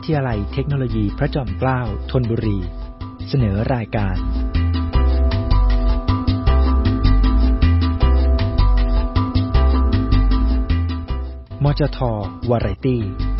ทยาลัยเทคโนโลยีพระจอมเกล้าธนบุรีเสนอรายการมจท.วาไรตี้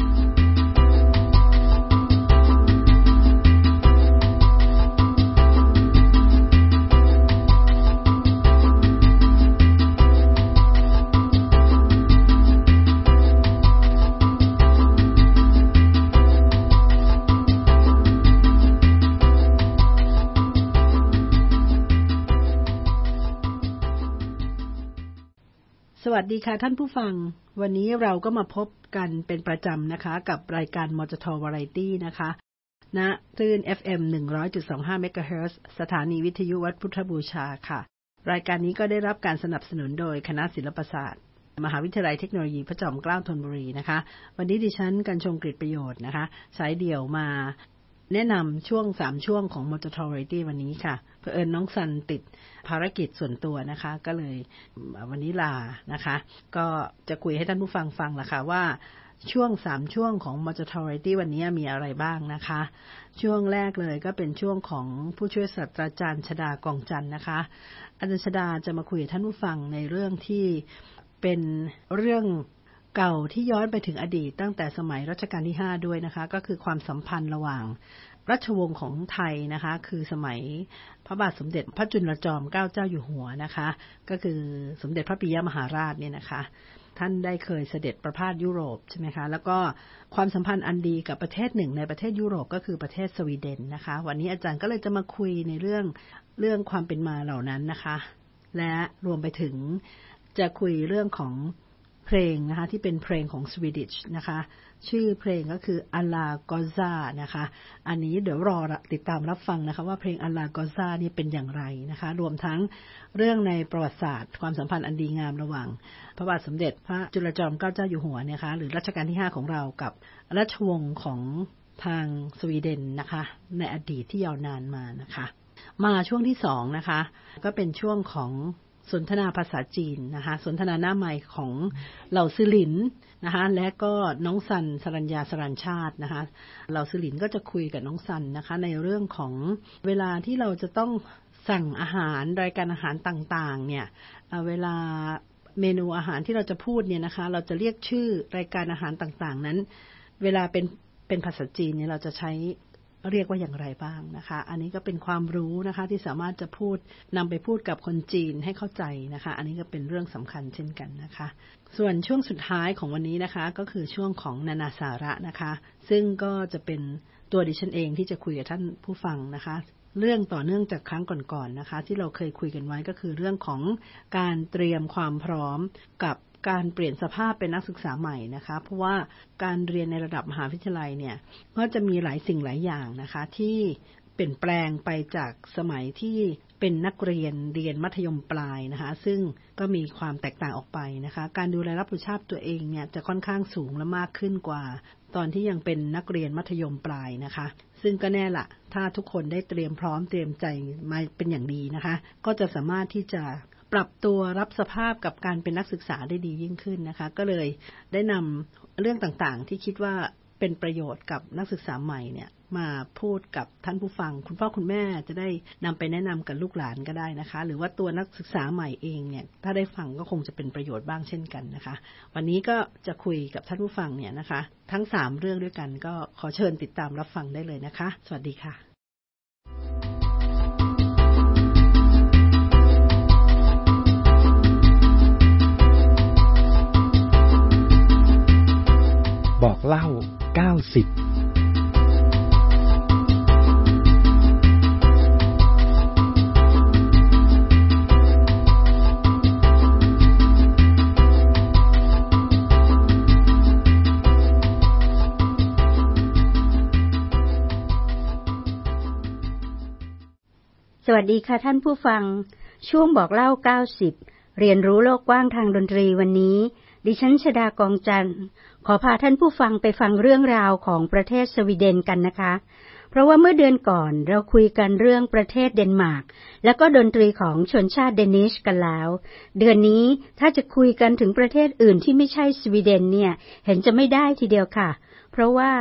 สวัสดีค่ะท่านผู้ฟังวันนี้เราก็มาพบกันเป็นประจำนะคะกับรายการมจท.วาไรตี้นะคะณคลื่น FM 100.25 เมกะเฮิรตซ์สถานีวิทยุวัดพุทธบูชาค่ะรายการนี้ก็ได้รับการสนับสนุนโดยคณะศิลปศาสตร์มหาวิทยาลัยเทคโนโลยีพระจอมเกล้าธนบุรีนะคะวันนี้ดิฉันกัญชงกฤษประโยชน์นะคะสายเดี่ยวมาแนะนำช่วง3ช่วงของมจท.วาไรตี้วันนี้ค่ะเผอิญน้องซันติดภารกิจส่วนตัวนะคะก็เลยวันนี้ลานะคะก็จะคุยให้ท่านผู้ฟังฟังละค่ะว่าช่วง3ช่วงของมจท.วาไรตี้วันนี้มีอะไรบ้างนะคะช่วงแรกเลยก็เป็นช่วงของผู้ช่วยศาสตราจารย์ชฎากองจันทร์นะคะอาจารย์ชฎาจะมาคุยกับท่านผู้ฟังในเรื่องที่เป็นเรื่องเก่าที่ย้อนไปถึงอดีตตั้งแต่สมัยรัชกาลที่5ด้วยนะคะก็คือความสัมพันธ์ระหว่างราชวงศ์ของไทยนะคะคือสมัยพระบาทสมเด็จพระจุลจอมเกล้าเจ้าอยู่หัวนะคะก็คือสมเด็จพระปิยมหาราชเนี่ยนะคะท่านได้เคยเสด็จประพาสยุโรปใช่ไหมคะแล้วก็ความสัมพันธ์อันดีกับประเทศหนึ่งในประเทศยุโรปก็คือประเทศสวีเดนนะคะวันนี้อาจารย์ก็เลยจะมาคุยในเรื่องความเป็นมาเหล่านั้นนะคะและรวมไปถึงจะคุยเรื่องของเพลงนะคะที่เป็นเพลงของสวีดิชนะคะชื่อเพลงก็คือ Alla Cosa นะคะอันนี้เดี๋ยวรอติดตามรับฟังนะคะว่าเพลง Alla Cosa นี่เป็นอย่างไรนะคะรวมทั้งเรื่องในประวัติศาสตร์ความสัมพันธ์อันดีงามระหว่างพระบาทสมเด็จพระจุลจอมเกล้าเจ้าอยู่หัวนะคะหรือรัชกาลที่5ของเรากับราชวงศ์ของทางสวีเดนนะคะในอดีตที่ยาวนานมานะคะมาช่วงที่2นะคะก็เป็นช่วงของสนทนาภาษาจีนนะคะสนทนาหน้าใหม่ของเหล่าซื่อหลินนะคะและก็น้องซันสรัญญาสรัญชาตินะคะเหล่าซื่อหลินก็จะคุยกับน้องซันนะคะในเรื่องของเวลาที่เราจะต้องสั่งอาหารรายการอาหารต่างๆเนี่ยเวลาเมนูอาหารที่เราจะพูดเนี่ยนะคะเราจะเรียกชื่อรายการอาหารต่างๆนั้นเวลาเป็นภาษาจีนเนี่ยเราจะใช้เรียกว่าอย่างไรบ้างนะคะอันนี้ก็เป็นความรู้นะคะที่สามารถจะนำไปพูดกับคนจีนให้เข้าใจนะคะอันนี้ก็เป็นเรื่องสำคัญเช่นกันนะคะส่วนช่วงสุดท้ายของวันนี้นะคะก็คือช่วงของนานาสาระนะคะซึ่งก็จะเป็นตัวดิฉันเองที่จะคุยกับท่านผู้ฟังนะคะเรื่องต่อเนื่องจากครั้งก่อนๆนะคะที่เราเคยคุยกันไว้ก็คือเรื่องของการเตรียมความพร้อมกับการเปลี่ยนสภาพเป็นนักศึกษาใหม่นะคะเพราะว่าการเรียนในระดับมหาวิทยาลัยเนี่ยก็จะมีหลายสิ่งหลายอย่างนะคะที่เปลี่ยนแปลงไปจากสมัยที่เป็นนักเรียนมัธยมปลายนะคะซึ่งก็มีความแตกต่างออกไปนะคะการดูแลรับผิดชอบตัวเองเนี่ยจะค่อนข้างสูงและมากขึ้นกว่าตอนที่ยังเป็นนักเรียนมัธยมปลายนะคะซึ่งก็แน่ละถ้าทุกคนได้เตรียมพร้อมเตรียมใจมาเป็นอย่างดีนะคะก็จะสามารถที่จะปรับตัวรับสภาพกับการเป็นนักศึกษาได้ดียิ่งขึ้นนะคะก็เลยได้นำเรื่องต่างๆที่คิดว่าเป็นประโยชน์กับนักศึกษาใหม่เนี่ยมาพูดกับท่านผู้ฟังคุณพ่อคุณแม่จะได้นำไปแนะนำกับลูกหลานก็ได้นะคะหรือว่าตัวนักศึกษาใหม่เองเนี่ยถ้าได้ฟังก็คงจะเป็นประโยชน์บ้างเช่นกันนะคะวันนี้ก็จะคุยกับท่านผู้ฟังเนี่ยนะคะทั้ง3เรื่องด้วยกันก็ขอเชิญติดตามรับฟังได้เลยนะคะสวัสดีค่ะบอกเล่า90 สวัสดีค่ะท่านผู้ฟังช่วงบอกเล่า90เรียนรู้โลกกว้างทางดนตรีวันนี้ดิฉันชฎากองจันทร์ขอพาท่านผู้ฟังไปฟังเรื่องราวของประเทศสวีเดนกันนะคะเพราะว่าเมื่อเดือนก่อนเราคุยกันเรื่องประเทศเดนมาร์กแล้วก็ดนตรีของชนชาติเดนิชกันแล้วเดือนนี้ถ้าจะคุยกันถึงประเทศอื่นที่ไม่ใช่สวีเดนเนี่ยเห็นจะไม่ได้ทีเดียวค่ะเพราะว่าป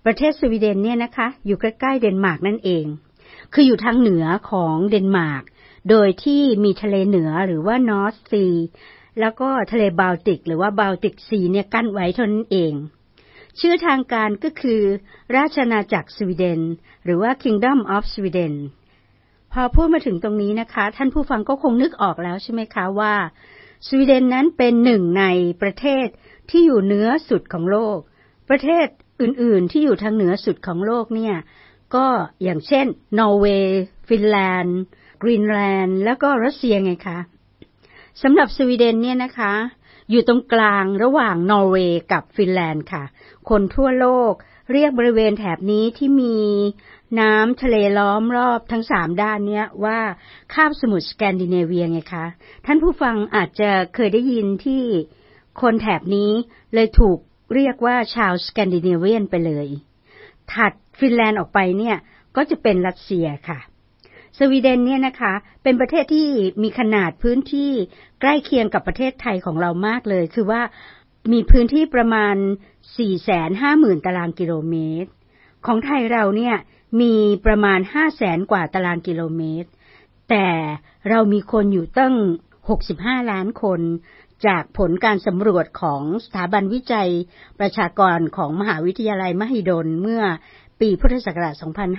ประเทศสวีเดนเนี่ยนะคะอยู่ใกล้ๆเดนมาร์กนั่นเองคืออยู่ทางเหนือของเดนมาร์กโดยที่มีทะเลเหนือหรือว่านอร์ธซีแล้วก็ทะเลบาลติกหรือว่าบาลติกซีเนี่ยกั้นไว้เท่านั้นเองชื่อทางการก็คือราชอาณาจักรสวีเดนหรือว่า Kingdom of Sweden พอพูดมาถึงตรงนี้นะคะท่านผู้ฟังก็คงนึกออกแล้วใช่ไหมคะว่าสวีเดนนั้นเป็นหนึ่งในประเทศที่อยู่เหนือสุดของโลกประเทศอื่นๆที่อยู่ทางเหนือสุดของโลกเนี่ยก็อย่างเช่นนอร์เวย์ฟินแลนด์กรีนแลนด์แล้วก็รัสเซียไงคะสำหรับสวีเดนเนี่ยนะคะอยู่ตรงกลางระหว่างนอร์เวย์กับฟินแลนด์ค่ะคนทั่วโลกเรียกบริเวณแถบนี้ที่มีน้ำทะเลล้อมรอบทั้ง3ด้านเนี้ยว่าคาบสมุทรสแกนดิเนเวียไงคะท่านผู้ฟังอาจจะเคยได้ยินที่คนแถบนี้เลยถูกเรียกว่าชาวสแกนดิเนเวียนไปเลยถัดฟินแลนด์ออกไปเนี่ยก็จะเป็นรัสเซียค่ะสวีเดนเนี่ยนะคะเป็นประเทศที่มีขนาดพื้นที่ใกล้เคียงกับประเทศไทยของเรามากเลยคือว่ามีพื้นที่ประมาณ 450,000 ตารางกิโลเมตรของไทยเราเนี่ยมีประมาณ 500,000 กว่าตารางกิโลเมตรแต่เรามีคนอยู่ตั้ง65 ล้านคนจากผลการสำรวจของสถาบันวิจัยประชากรของมหาวิทยาลัยมหิดลเมื่อปีพุทธศักราช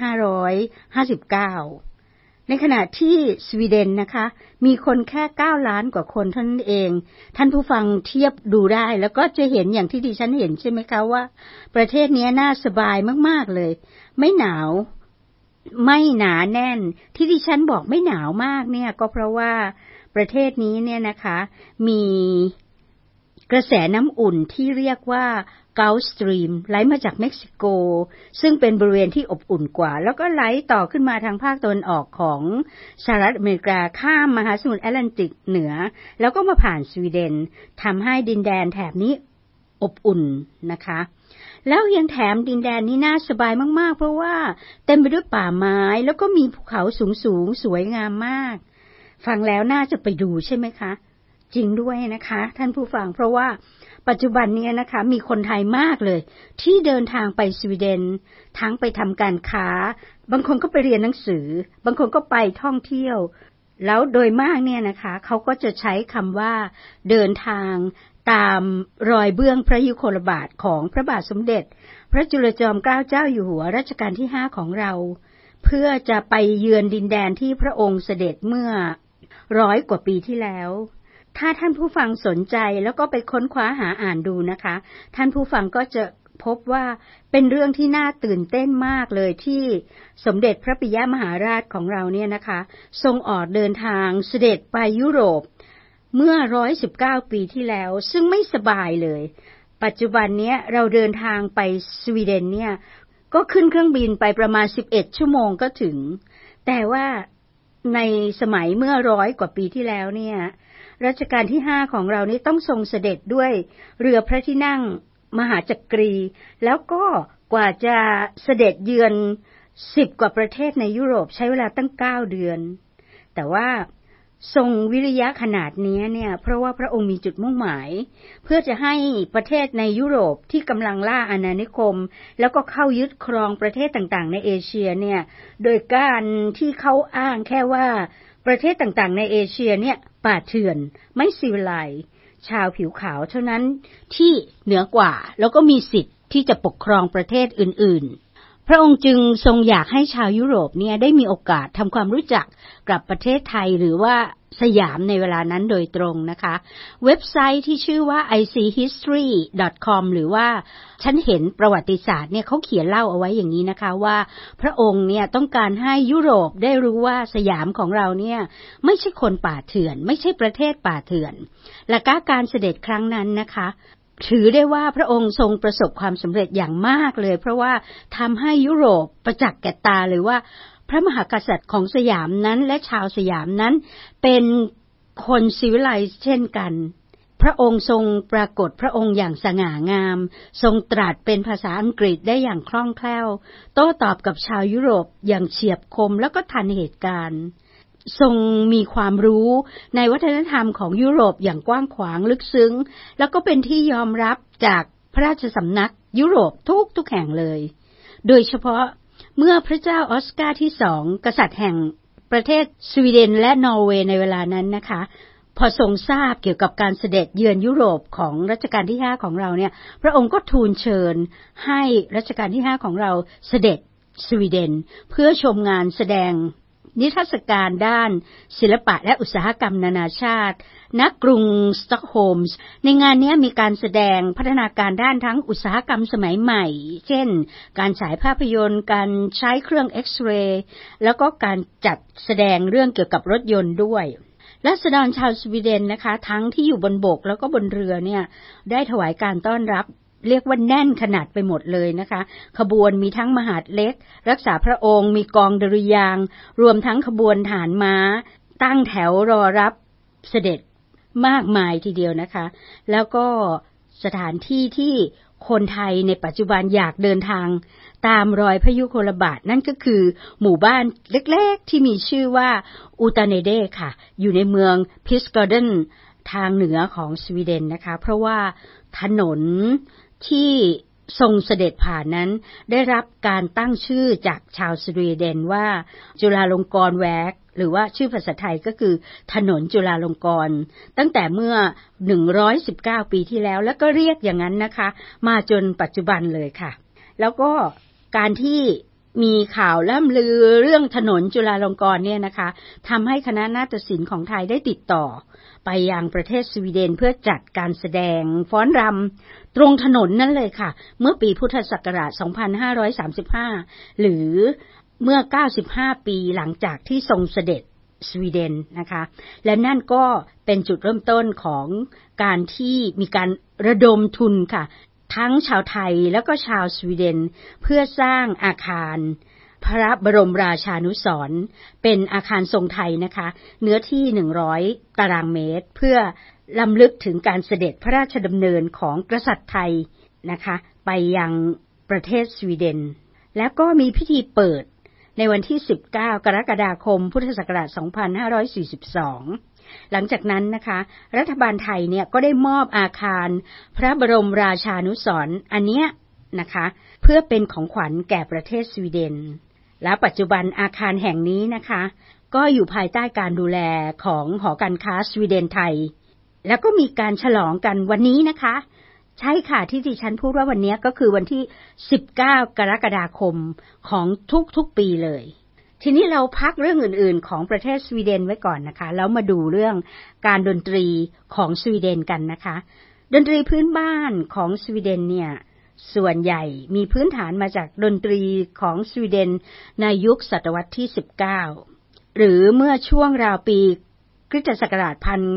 2559 ในขณะที่สวีเดนนะคะมีคนแค่9ล้านกว่าคนเท่านั้นเองท่านผู้ฟังเทียบดูได้แล้วก็จะเห็นอย่างที่ดิฉันเห็นใช่ไหมคะว่าประเทศนี้น่าสบายมากๆเลยไม่หนาวไม่หนาแน่นที่ดิฉันบอกไม่หนาวมากเนี่ยก็เพราะว่าประเทศนี้เนี่ยนะคะมีกระแสน้ำอุ่นที่เรียกว่าเกาสตรีมไหลมาจากเม็กซิโกซึ่งเป็นบริเวณที่อบอุ่นกว่าแล้วก็ไหลต่อขึ้นมาทางภาคตะวันออกของสหรัฐอเมริกาข้ามมหาสมุทรแอตแลนติกเหนือแล้วก็มาผ่านสวีเดนทำให้ดินแดนแถบนี้อบอุ่นนะคะแล้วยังแถมดินแดนนี้น่าสบายมากๆเพราะว่าเต็มไปด้วยป่าไม้แล้วก็มีภูเขาสูงๆสวยงามมากฟังแล้วน่าจะไปดูใช่ไหมคะจริงด้วยนะคะท่านผู้ฟังเพราะว่าปัจจุบันนี้นะคะมีคนไทยมากเลยที่เดินทางไปสวีเดนทั้งไปทำการค้าบางคนก็ไปเรียนหนังสือบางคนก็ไปท่องเที่ยวแล้วโดยมากเนี่ยนะคะเขาก็จะใช้คำว่าเดินทางตามรอยเบื้องพระยุคลบาทของพระบาทสมเด็จพระจุลจอมเกล้าเจ้าอยู่หัวรัชกาลที่5ของเราเพื่อจะไปเยือนดินแดนที่พระองค์เสด็จเมื่อ100 กว่าปีที่แล้วถ้าท่านผู้ฟังสนใจแล้วก็ไปค้นคว้าหาอ่านดูนะคะท่านผู้ฟังก็จะพบว่าเป็นเรื่องที่น่าตื่นเต้นมากเลยที่สมเด็จพระปิยมหาราชของเราเนี่ยนะคะทรงออกเดินทางเสด็จไปยุโรปเมื่อ119 ปีที่แล้วซึ่งไม่สบายเลยปัจจุบันนี้เราเดินทางไปสวีเดนเนี่ยก็ขึ้นเครื่องบินไปประมาณ11 ชั่วโมงก็ถึงแต่ว่าในสมัยเมื่อ100 กว่าปีที่แล้วเนี่ยรัชกาลที่5ของเรานี่ต้องทรงเสด็จด้วยเรือพระที่นั่งมหาจักรีแล้วก็กว่าจะเสด็จเยือน10 กว่าประเทศในยุโรปใช้เวลาตั้ง9 เดือนแต่ว่าทรงวิริยะขนาดนี้เนี่ยเพราะว่าพระองค์มีจุดมุ่งหมายเพื่อจะให้ประเทศในยุโรปที่กำลังล่าอาณานิคมแล้วก็เข้ายึดครองประเทศต่างๆในเอเชียเนี่ยโดยการที่เขาอ้างแค่ว่าประเทศต่างๆในเอเชียเนี่ยป่าเถื่อนไม่ซีวิไลซ์ชาวผิวขาวเท่านั้นที่เหนือกว่าแล้วก็มีสิทธิ์ที่จะปกครองประเทศอื่นๆพระองค์จึงทรงอยากให้ชาวยุโรปเนี่ยได้มีโอกาสทำความรู้จักกับประเทศไทยหรือว่าสยามในเวลานั้นโดยตรงนะคะเว็บไซต์ที่ชื่อว่า ichehistory.com หรือว่าฉันเห็นประวัติศาสตร์เนี่ยเขาเขียนเล่าเอาไว้อย่างนี้นะคะว่าพระองค์เนี่ยต้องการให้ยุโรปได้รู้ว่าสยามของเราเนี่ยไม่ใช่คนป่าเถื่อนไม่ใช่ประเทศป่าเถื่อนและการเสด็จครั้งนั้นนะคะถือได้ว่าพระองค์ทรงประสบความสำเร็จอย่างมากเลยเพราะว่าทำให้ยุโรปประจักษ์แก่ตาเลยว่าพระมหากษัตริย์ของสยามนั้นและชาวสยามนั้นเป็นคนซีวิไลซ์เช่นกันพระองค์ทรงปรากฏพระองค์อย่างสง่างามทรงตรัสเป็นภาษาอังกฤษได้อย่างคล่องแคล่วโต้ตอบกับชาวยุโรปอย่างเฉียบคมแล้วก็ทันเหตุการณ์ทรงมีความรู้ในวัฒนธรรมของยุโรปอย่างกว้างขวางลึกซึ้งแล้วก็เป็นที่ยอมรับจากพระราชสำนักยุโรปทุกแห่งเลยโดยเฉพาะเมื่อพระเจ้าออสการ์ที่2กษัตริย์แห่งประเทศสวีเดนและนอร์เวย์ในเวลานั้นนะคะพอทรงทราบเกี่ยวกับการเสด็จเยือนยุโรปของรัชกาลที่5ของเราเนี่ยพระองค์ก็ทูลเชิญให้รัชกาลที่5ของเราเสด็จสวีเดนเพื่อชมงานแสดงนิทรรศการด้านศิลปะและอุตสาหกรรมนานาชาติณกรุงสต็อกโฮล์มในงานนี้มีการแสดงพัฒนาการด้านทั้งอุตสาหกรรมสมัยใหม่เช่นการฉายภาพยนตร์การใช้เครื่องเอ็กซเรย์แล้วก็การจัดแสดงเรื่องเกี่ยวกับรถยนต์ด้วยราษฎรชาวสวีเดนนะคะทั้งที่อยู่บนบกแล้วก็บนเรือเนี่ยได้ถวายการต้อนรับเรียกว่าแน่นขนาดไปหมดเลยนะคะขบวนมีทั้งมหาดเล็กรักษาพระองค์มีกองดุริยางค์รวมทั้งขบวนฐานม้าตั้งแถวรอรับเสด็จมากมายทีเดียวนะคะแล้วก็สถานที่ที่คนไทยในปัจจุบันอยากเดินทางตามรอยพระยุคลบาทนั่นก็คือหมู่บ้านเล็กๆที่มีชื่อว่าอูตาเนเดค่ะอยู่ในเมืองพิสกอเดนทางเหนือของสวีเดนนะคะเพราะว่าถนนที่ทรงเสด็จผ่านนั้นได้รับการตั้งชื่อจากชาวสวีเดนว่าจุฬาลงกรณ์แวกหรือว่าชื่อภาษาไทยก็คือถนนจุฬาลงกรณ์ตั้งแต่เมื่อ119ปีที่แล้วแล้วก็เรียกอย่างนั้นนะคะมาจนปัจจุบันเลยค่ะแล้วก็การที่มีข่าวล่ำลือเรื่องถนนจุฬาลงกรณ์เนี่ยนะคะทำให้คณะนาฏศิลป์ของไทยได้ติดต่อไปยังประเทศสวีเดนเพื่อจัดการแสดงฟ้อนรำตรงถนนนั่นเลยค่ะเมื่อปีพุทธศักราช2535หรือเมื่อ95ปีหลังจากที่ทรงเสด็จสวีเดนนะคะและนั่นก็เป็นจุดเริ่มต้นของการที่มีการระดมทุนค่ะทั้งชาวไทยแล้วก็ชาวสวีเดนเพื่อสร้างอาคารพระบรมราชานุสรณ์เป็นอาคารทรงไทยนะคะเนื้อที่100ตารางเมตรเพื่อรำลึกถึงการเสด็จพระราชดำเนินของกษัตริย์ไทยนะคะไปยังประเทศสวีเดนแล้วก็มีพิธีเปิดในวันที่19กรกฎาคมพุทธศักราช2542หลังจากนั้นนะคะรัฐบาลไทยเนี่ยก็ได้มอบอาคารพระบรมราชานุสรณ์อันเนี้ยนะคะเพื่อเป็นของขวัญแก่ประเทศสวีเดนและปัจจุบันอาคารแห่งนี้นะคะก็อยู่ภายใต้การดูแลของหอการค้าสวีเดนไทยแล้วก็มีการฉลองกันวันนี้นะคะใช่ค่ะที่ดิฉันพูดว่าวันนี้ก็คือวันที่19กรกฎาคมของทุกๆปีเลยทีนี้เราพักเรื่องอื่นๆของประเทศสวีเดนไว้ก่อนนะคะแล้วมาดูเรื่องการดนตรีของสวีเดนกันนะคะดนตรีพื้นบ้านของสวีเดนเนี่ยส่วนใหญ่มีพื้นฐานมาจากดนตรีของสวีเดนในยุคศตวรรษที่19หรือเมื่อช่วงราวปีคริสตศักราช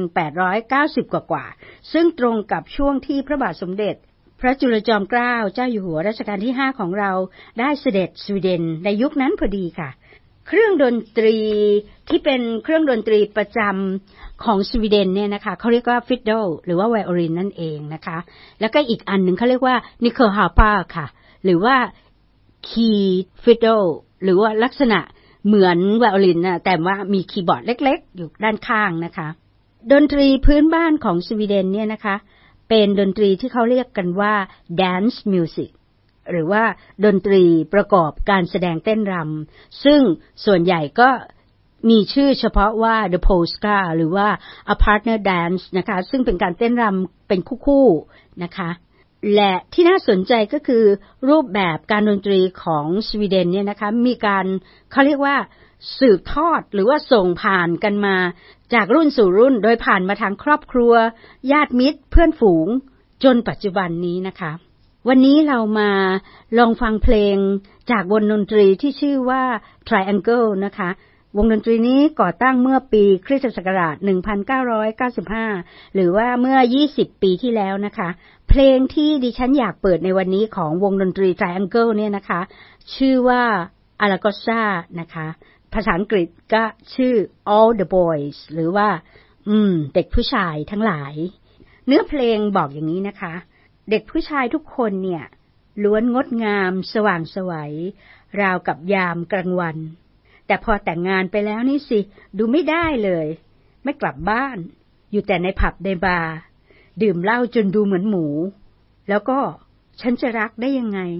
1890กว่าซึ่งตรงกับช่วงที่พระบาทสมเด็จพระจุลจอมเกล้าเจ้าอยู่หัวรัชกาลที่5ของเราได้เสด็จสวีเดนในยุคนั้นพอดีค่ะเครื่องดนตรีที่เป็นเครื่องดนตรีประจำของสวีเดนเนี่ยนะคะเขาเรียกว่าฟิดเดิลหรือว่าไวโอลินนั่นเองนะคะแล้วก็อีกอันหนึ่งเขาเรียกว่านิเคลฮาร์ปาค่ะหรือว่าคีย์ฟิดเดิลหรือว่าลักษณะเหมือนไวโอลินนะแต่ว่ามีคีย์บอร์ดเล็กๆอยู่ด้านข้างนะคะดนตรีพื้นบ้านของสวีเดนเนี่ยนะคะเป็นดนตรีที่เขาเรียกกันว่า dance music หรือว่าดนตรีประกอบการแสดงเต้นรำซึ่งส่วนใหญ่ก็มีชื่อเฉพาะว่า the polska หรือว่า a partner dance นะคะซึ่งเป็นการเต้นรำเป็นคู่ๆนะคะและที่น่าสนใจก็คือรูปแบบการดนตรีของสวีเดนเนี่ยนะคะมีการเขาเรียกว่าสืบทอดหรือว่าส่งผ่านกันมาจากรุ่นสู่รุ่นโดยผ่านมาทางครอบครัวญาติมิตรเพื่อนฝูงจนปัจจุบันนี้นะคะวันนี้เรามาลองฟังเพลงจากวงดนตรีที่ชื่อว่า Triangle นะคะวงดนตรีนี้ก่อตั้งเมื่อปีคริสตศักราช1995หรือว่าเมื่อ20ปีที่แล้วนะคะเพลงที่ดิฉันอยากเปิดในวันนี้ของวงดนตรี Triangle เนี่ยนะคะชื่อว่า Alagosa นะคะภาษาอังกฤษก็ชื่อ All the Boys หรือว่าเด็กผู้ชายทั้งหลายเนื้อเพลงบอกอย่างนี้นะคะเด็กผู้ชายทุกคนเนี่ยล้วนงดงามสว่างไสวราวกับยามกลางวันแต่พอแต่งงานไปแล้วนี่สิดูไม่ได้เลยไม่กลับบ้านอยู่แต่ในผับในบาร์ดื่มเหล้าจนดูเหมือนหมูแล้วก็ฉันจะรักได้ยังไง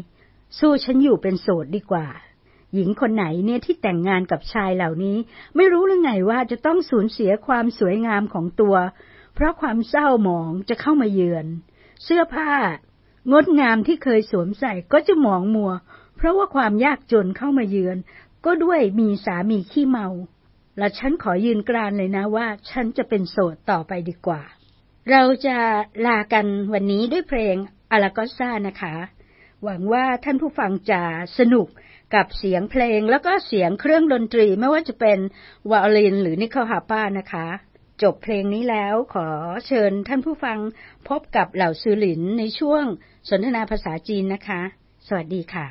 สู้ฉันอยู่เป็นโสดดีกว่าหญิงคนไหนเนี่ยที่แต่งงานกับชายเหล่านี้ไม่รู้หรือไงว่าจะต้องสูญเสียความสวยงามของตัวเพราะความเศร้าหมองจะเข้ามาเยือนเสื้อผ้างดงามที่เคยสวมใส่ก็จะหมองมัวเพราะว่าความยากจนเข้ามาเยือนก็ด้วยมีสามีขี้เมาและฉันขอยืนกรานเลยนะว่าฉันจะเป็นโสดต่อไปดีกว่าเราจะลากันวันนี้ด้วยเพลงอาลากอซ่านะคะหวังว่าท่านผู้ฟังจะสนุกกับเสียงเพลงแล้วก็เสียงเครื่องดนตรีไม่ว่าจะเป็นไวโอลินหรือนิคเคลฮาร์ปนะคะจบเพลงนี้แล้วขอเชิญท่านผู้ฟังพบกับเหล่าซือหลินในช่วงสนทนาภาษาจีนนะคะสวัสดีค่ะ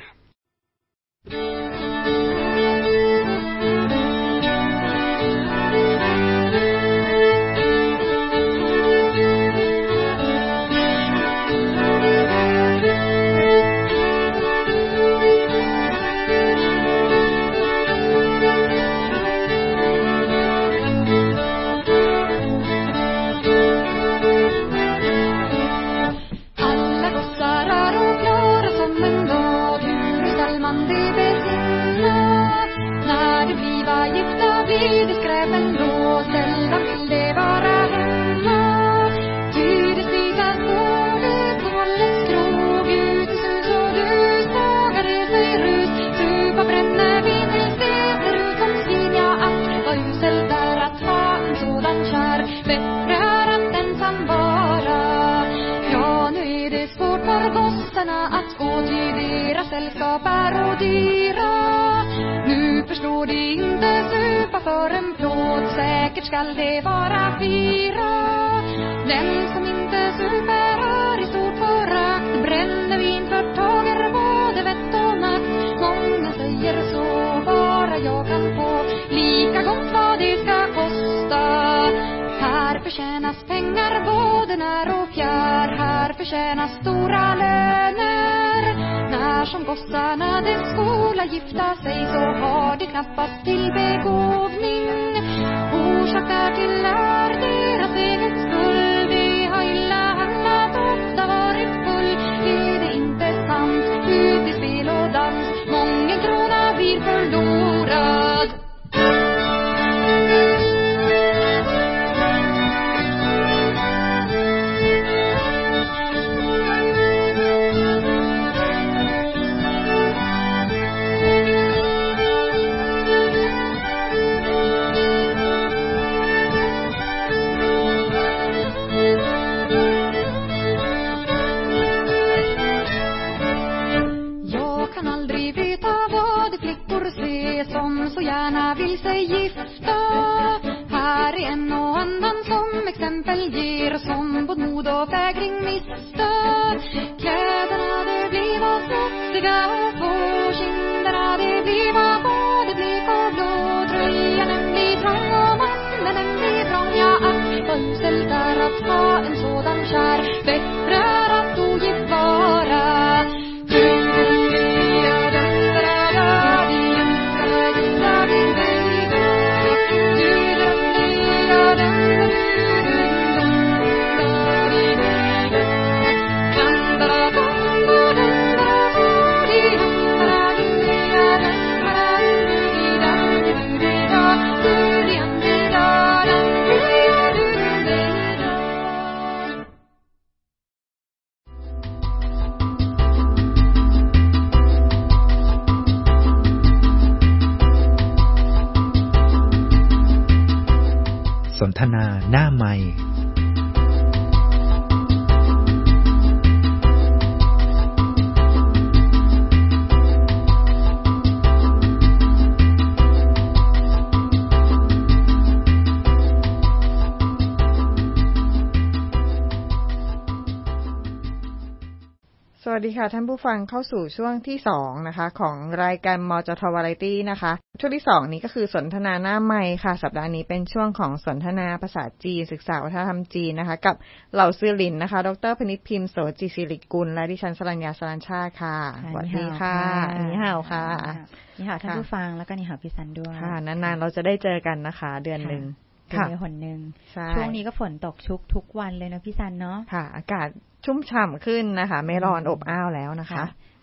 Skall det vara fyra. Den som inte super har i stort förakt. Brännvin förtager både vett och natt. Många säger så, bara jag kan få lika gott vad det ska kosta. Här förtjänas pengar både när och fjär. Här förtjänas stora löner. När som gossarna de skola gifta sig så har de knappast till begåvning. Orsaker till är deras eget skull. De har illa handlat, ofta varit full. Är det inte sant? Ut i spel och dans. Många krona blir förlorad. Så gärna vill sig gifta. Här är en och annan som exempel ger, som både mod och vägring mista. Kläderna det bliva smutsiga på kinderna, det bliva både blek och blå. Tröjan den blir trång och mannen den blir trång. Ja, vad uselt är att ha en sådan kär. Bättre är att ogift vara. สนทนาหน้าไมค์สวัสดีค่ะท่านผู้ฟังเข้าสู่ช่วงที่2นะคะของรายการมจทวาไรตี้นะคะช่วงที่2นี้ก็คือสนทนาหน้าไมค์ค่ะสัปดาห์นี้เป็นช่วงของสนทนาภาษาจีนศึกษาวัฒนธรรมจีนนะคะกับเหล่าซื่อหลินนะคะดร.พนิษฐ์พิมพ์โสจิศิริกุลและดิฉันสรัญญาสรัญชาติค่ะสวัสดีค่ะนี่ฮาวค่ะนี่ฮาวท่านผู้ฟังแล้วก็นี่ฮาวพี่ซันด้วยค่ะนานๆเราจะได้เจอกันนะคะเดือนนึงค่ะหนนึงช่วงนี้ก็ฝนตกชุกทุกวันเลยนะพี่ซันเนาะค่ะอากาศชุ่มฉ่ำขึ้นนะคะไม่ร้อนอบอ้าวแล้วนะคะ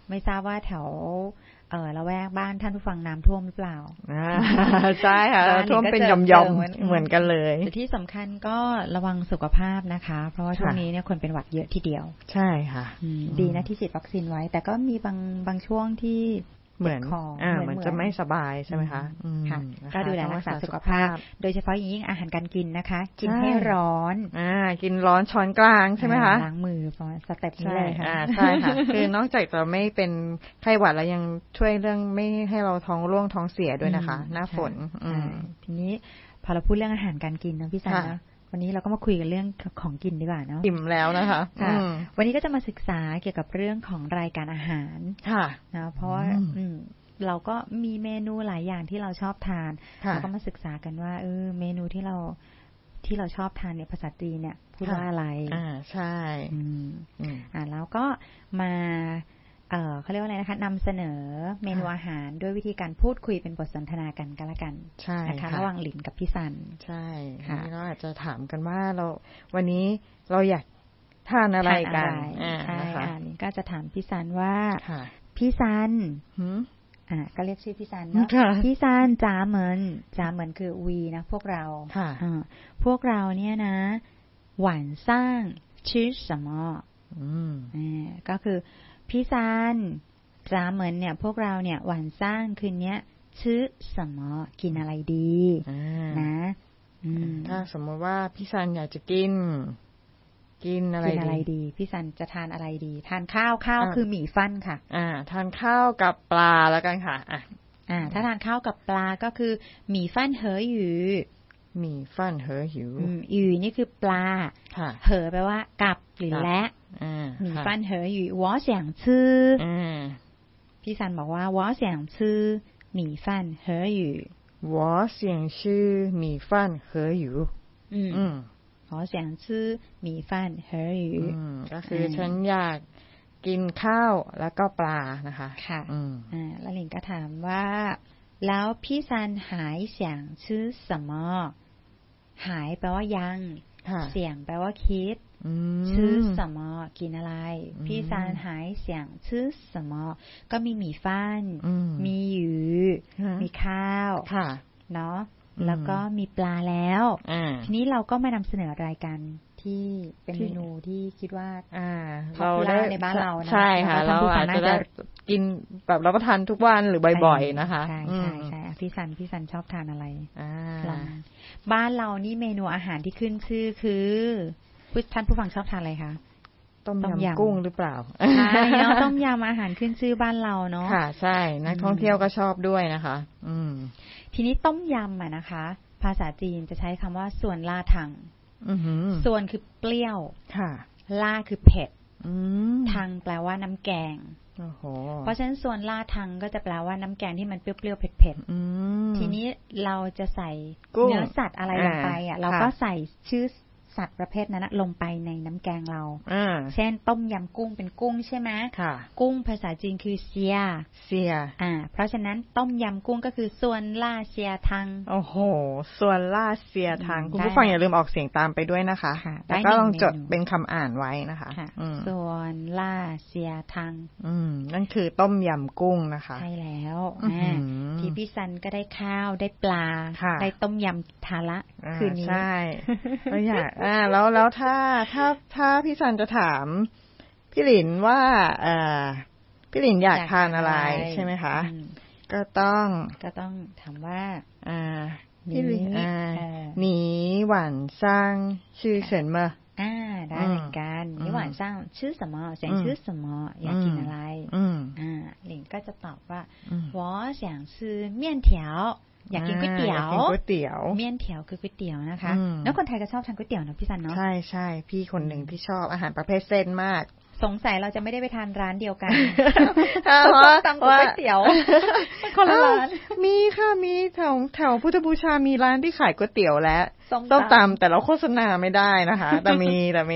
ไม่ทราบว่าแถวละแวกบ้านท่านผู้ฟังน้ำท่วมหรือเปล่าใช่ค่ะท่วมเป็นหย่อมๆเหมือนกันเลยแต่ที่สำคัญก็ระวังสุขภาพนะคะเพราะว่าช่วงนี้เนี่ยคนเป็นหวัดเยอะทีเดียวใช่ค่ะดีนะที่ฉีดวัคซีนไว้แต่ก็มีบางช่วงที่เหมือนจะไม่สบายใช่ไหมคะค่ะก็ดูแลรักษาสุขภาพโดยเฉพาะอย่างยิ่งอาหารการกินนะคะกินให้ร้อนกินร้อนช้อนกลางใช่ไหมคะล้างมือสเต็ปนี้เลยค่ะใช่ค่ะคือนอกจากจะไม่เป็นไข้หวัดแล้วยังช่วยเรื่องไม่ให้เราท้องร่วงท้องเสียด้วยนะคะหน้าฝนทีนี้พอเราพูดเรื่องอาหารการกินนะพี่ซันนะวันนี้เราก็มาคุยกันเรื่องของกินดีกว่าเนาะอิ่มแล้วนะคะวันนี้ก็จะมาศึกษาเกี่ยวกับเรื่องของรายการอาหารนะเพราะว่าเราก็มีเมนูหลายอย่างที่เราชอบทานเราก็มาศึกษากันว่าเมนูที่เราชอบทานเนี่ยภาษาจีนเนี่ยพูดว่าอะไรใช่แล้วก็มาเขาเรียกว่าอะไรนะคะนำเสนอเมนูอาหารด้วยวิธีการพูดคุยเป็นบทสนทนากันก็แล้วกันนะคะระหว่างหลินกับพี่ซันใช่ค่ะเราอาจจะถามกันว่าวันนี้เราอยากทานอะไรกันใช่ก็จะถามพี่ซันว่าพี่ซันก็เรียกชื่อพี่ซันเนาะพี่ซันจ๋าเหมือนคือวีนะพวกเราพวกเราเนี่ยนะ晚上吃什么ก็คือพี่ซันจ๋าเหมือนเนี่ยพวกเราเนี่ย晚上คืนนี้ชื่อ什么กินอะไรดีนะถ้าสมมติว่าพี่ซันอยากจะกินอะไรดีพี่ซันจะทานอะไรดีทานข้าวคือหมี่ฟั่นค่ะทานข้าวกับปลาแล้วกันค่ะถ้าทานข้าวกับปลาก็คือหมี่ฟั่นเหอหยูหมี่ฟั่นเหอหยูหยูนี่คือปลาเหอแปลว่ากับหรือและหมี่ฟั่นเหอหยู我想吃พี่ซันบอกว่า我想吃หมี่ฟั่นเหอหยู我想吃米饭和鱼我想吃米饭和鱼ก็คือฉันอยากกินข้าวแล้วก็ปลานะคะค่ะแล้วหลิงก็ถามว่าแล้วพี่ซันหายเสียงชื่อ什么หายแปลว่ายังเสียงแปลว่าคิดชื่อ什么กินอะไรพี่ซันหายเสียงชื่อ什么ก็มีหมี่ฟั่นมีหยูมีข้าวเนาะแล้วก็มีปลาแล้วทีนี้เราก็มานำเสนอรายการที่เป็นเมนูที่คิดว่าเราได้ในบ้านเรานะใช่ค่ะเราอาจจะได้กินแบบรับประทานทุกวันหรือบ่อยๆนะคะใช่ใช่พี่ซันชอบทานอะไรบ้านเรานี่เมนูอาหารที่ขึ้นชื่อคือท่านผู้ฟังชอบทานอะไรคะต้มยำกุ้งหรือเปล่าใช่เนาะต้มยำอาหารขึ้นชื่อบ้านเราเนาะค่ะใช่นักท่องเที่ยวก็ชอบด้วยนะคะทีนี้ต้มยำนะคะภาษาจีนจะใช้คำว่าส่วนล่าทังส่วนคือเปรี้ยวล่าคือเผ็ดทังแปลว่าน้ำแกงเพราะฉะนั้นส่วนล่าทังก็จะแปลว่าน้ำแกงที่มันเปรี้ยวๆเผ็ดๆทีนี้เราจะใส่เนื้อสัตว์อะไรลงไปเราก็ใส่ชื่อสัตว์ประเภทนั้นลงไปในน้ำแกงเราเช่นต้มยำกุ้งเป็นกุ้งใช่ไหมกุ้งภาษาจีนคือเซียเพราะฉะนั้นต้มยำกุ้งก็คือส่วนล่าเซียทังโอ้โหส่วนล่าเซียทังคุณผู้ฟังอย่าลืมออกเสียงตามไปด้วยนะคะแล้วก็ลองจดเป็นคำอ่านไว้นะคะส่วนล่าเซียทังนั่นคือต้มยำกุ้งนะคะใช่แล้วที่พี่ซันก็ได้ข้าวได้ปลาได้ต้มยำทาระคืนนี้ใช่ก็อยากแล้วถ้าพี่ซันจะถามพี่หลินว่าพี่หลินอยากทานอะไรใช่ไหมคะก็ต้องถามว่าพี่หลินหนีหวานซ่างชื่อเฉินมาได้เหมือนกันนี่หวานซ่างชื่อ什么เสียงชื่อ什么อยากกินอะไรหลินก็จะตอบว่า我想吃面条อยากกินก๋วยเตี๋ยวเมี่ยนเถียวคือก๋วยเตี๋ยวนะคะแล้วคนไทยก็ชอบทานก๋วยเตี๋ยวนะพี่ซันเนาะใช่พี่คนหนึ่งที่ชอบอาหารประเภทเส้นมากสงสัยเราจะไม่ได้ไปทานร้านเดียวกันตำก๋วยเตี๋ยวคนละร้านมีค่ะมีแถวพุทธบูชามีร้านที่ขายก๋วยเตี๋ยวและส้มตำแต่เราโฆษณาไม่ได้นะคะแต่มี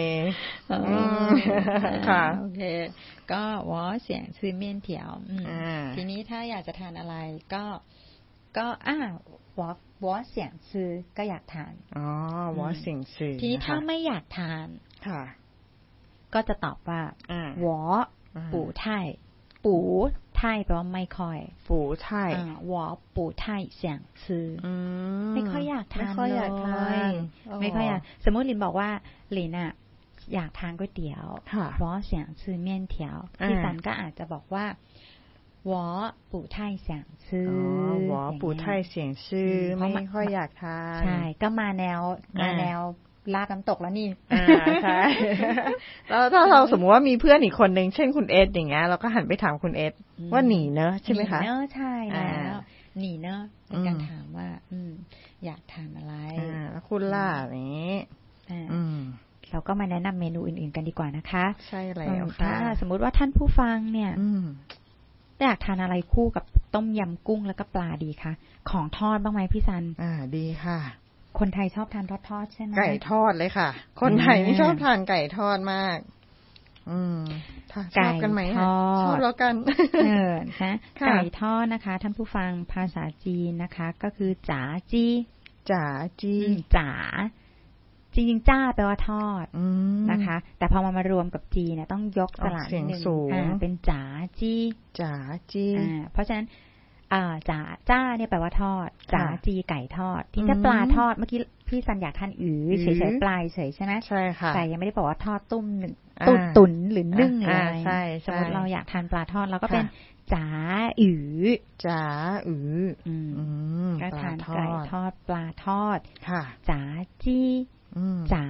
ค่ะโอเคก็วอเสียงซื้อเมี่ยนเถียวทีนี้ถ้าอยากจะทานอะไรก็วอเสียงซื้อก็อยากทานวอเสียงซื้อทีนี้ถ้าไม่อยากทานค่ะก็จะตอบว่าวอปู่ไทยปูไทยแปลว่าไม่ค่อยปูไทย我不太想吃ไม่ค่อยอยากทานเลยไม่ค่อยอยากสมมติลินบอกว่าลินอะอยากทานก๋วยเตี๋ยว我想吃面条พี่สันก็อาจจะบอกว่า我不太想吃我不太想吃ไม่ค่อยอยากทานใช่ก็มาแนวลาบน้ำตกแล้วนี่ใช่แล้วถ้าเราสมมติว่ามีเพื่อนอีกคนนึงเช่นคุณเอสอย่างเงี้ยเราก็หันไปถามคุณเอสว่าหนีเนอะใช่ไหมคะหนีเนอะใช่แล้วหนีเนอะเป็นการถามว่าอยากทานอะไรแล้วคุณล่ะนี้เราก็มาแนะนำเมนูอื่นๆกันดีกว่านะคะใช่แล้วค่ะถ้าสมมุติว่าท่านผู้ฟังเนี่ยอยากทานอะไรคู่กับต้มยำกุ้งแล้วก็ปลาดีคะของทอดบ้างไหมพี่ซันดีค่ะคนไทยชอบทานทอดใช่ไหมไก่ทอดเลยค่ะคนไทยนี่ชอบทานไก่ทอดมากชอบกันไหมชอบแล้วกันนะไก่ทอดนะคะท่านผู้ฟังภาษาจีนนะคะก็คือจ๋าจีจ๋าจริงๆจ้าแปลว่าทอดนะคะแต่พอมารวมกับจีเนี่ยต้องยกสระนิดนึงเป็นจ๋าจีเพราะฉะนั้นจ๋าจ้าเนี่ยแปลว่าทอดจ๋าจีไก่ทอดที่จะปลาทอดเมื่อกี้พี่สันอยากทานเฉยๆปลายเฉยใช่ไหมใช่ค่ะแต่ยังไม่ได้บอกว่าทอดตุ้มตุ๋นหรือนึ่งอะไรใช่สมมติเราอยากทานปลาทอดเราก็เป็นจ๋าก็ทานไก่ทอดปลาทอดจ๋าจี้จ๋า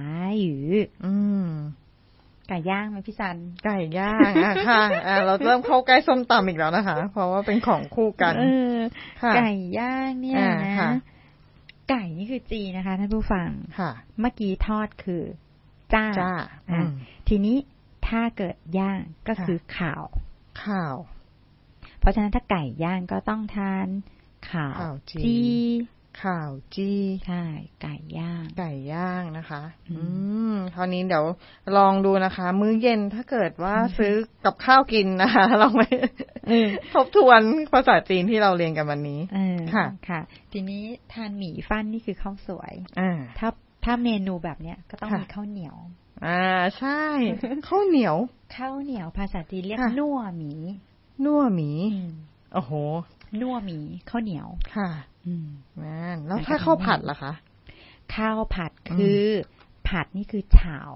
ไก่ย่างไหมพี่ซันไก่ย่างค่ะเราเริ่มเข้าใกล้ส้มตำอีกแล้วนะคะเพราะว่าเป็นของคู่กันไก่ย่างเนี่ยนะไก่นี่คือจีนะคะท่านผู้ฟังเมื่อกี้ทอดคือจ้าทีนี้ถ้าเกิดย่างก็คือข่าวเพราะฉะนั้นถ้าไก่ย่างก็ต้องทานข่าวจีใช่ไก่ย่างนะคะคราวนี้เดี๋ยวลองดูนะคะมื้อเย็นถ้าเกิดว่าซื้อกับข้าวกินนะคะลองไปทบทวนภาษาจีนที่เราเรียนกันวันนี้ค่ะทีนี้ทานหมี่ฟั่นนี่คือข้าวสวยถ้าเมนูแบบเนี้ยก็ต้องมีข้าวเหนียวใช่ข้าวเหนียวภาษาจีนเรียกนั่วหมี่โอ้โหนั่วหมี่ข้าวเหนียวค่ะแล้วถ้าข้าวผัดล่ะคะข้าวผัดคือผัดนี่คือฉ่าว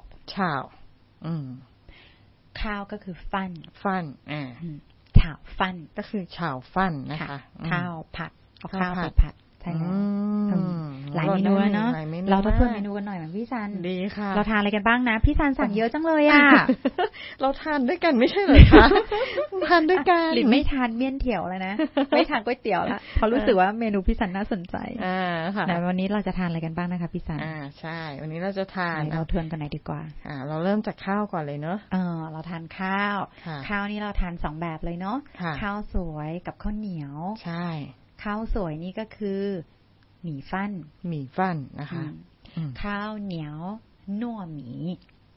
ข้าวก็คือฟั่นฉ่าวฟั่นก็คือฉ่าวฟั่นนะคะข้าวผัดเอาข้าวไปผัดใช่แล้วหลายเมนูเนาะเราทบทวนเมนูกันหน่อยเหมือนพี่ซันดีค่ะเราทานอะไรกันบ้างนะพี่ซันสั่งเยอะจังเลยอ่ะเราทานด้วยกันไม่ใช่เหรอคะทานด้วยกันหรือไม่ทานเมี่ยนเถี่ยวแล้วนะไม่ทานก๋วยเตี๋ยวแล้วเพราะรู้สึกว่าเมนูพี่ซันน่าสนใจค่ะแต่วันนี้เราจะทานอะไรกันบ้างนะคะพี่ซันใช่วันนี้เราจะทานเราทวนกันหน่อยดีกว่าเราเริ่มจากข้าวก่อนเลยเนอะเราทานข้าวนี่เราทาน2แบบเลยเนาะข้าวสวยกับข้าวเหนียวใช่ข้าวสวยนี่ก็คือหมี่ฟั่นนะคะข้าวเหนียวนั่วหมี่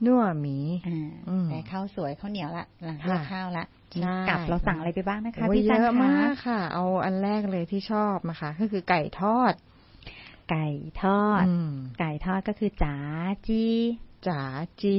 แต่ข้าวสวยข้าวเหนียวละเลือกข้าวละกับเราสั่งอะไรไปบ้างนะคะพี่ซันคะเยอะมากค่ะเอาอันแรกเลยที่ชอบนะคะก็คือไก่ทอดก็คือจ๋าจีจ๋า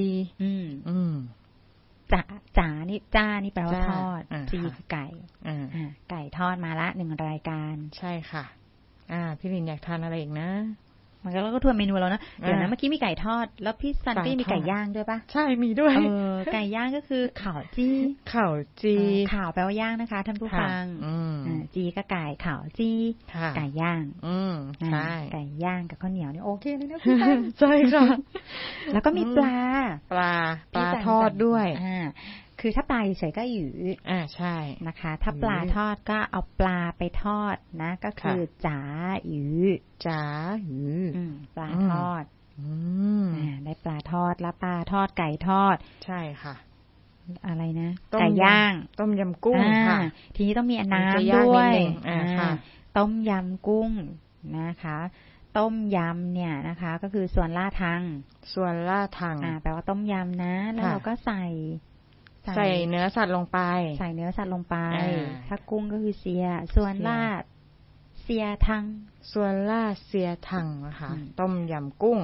นี่จ้านี่แปลว่าทอดจีคือไก่ไก่ทอดมาละ1รายการใช่ค่ะพี่ลินอยากทานอะไรอีกนะมันก็ทวนเมนูแล้วนะเดี๋ยวนะเมื่อกี้มีไก่ทอดแล้วพี่ซันก็มีไก่ย่างด้วยปะใช่มีด้วยไก่ย่างก็คือข่าวจี้ข่าวแปลว่าย่างนะคะท่านผู้ฟังจีก็ไก่ข่าวจี้ไก่ย่างใช่ไก่ย่างกับข้าวเหนียวนี่โอเคเลยนะพี่ซันใช่ค่ะแล้วก็มีปลาทอดด้วยคือถ้าปลาเฉยๆก็หยือใช่นะคะถ้าปลาทอดก็เอาปลาไปทอดนะก็คือจ๋าหยือปลาทอดได้ปลาทอดแล้วปลาทอดไก่ทอดใช่ค่ะอะไรนะไก่ย่างต้มยำกุ้งค่ะทีนี้ต้องมีน้ำด้วยต้มยำกุ้งนะคะต้มยำเนี่ยนะคะก็คือส่วนล่าทังแปลว่าต้มยำนะแล้วเราก็ใส่เนื้อสัตว์ลงไปถ้ากุ้งก็คือส่วนล่าเสียทังนะคะต้มยำกุ้ง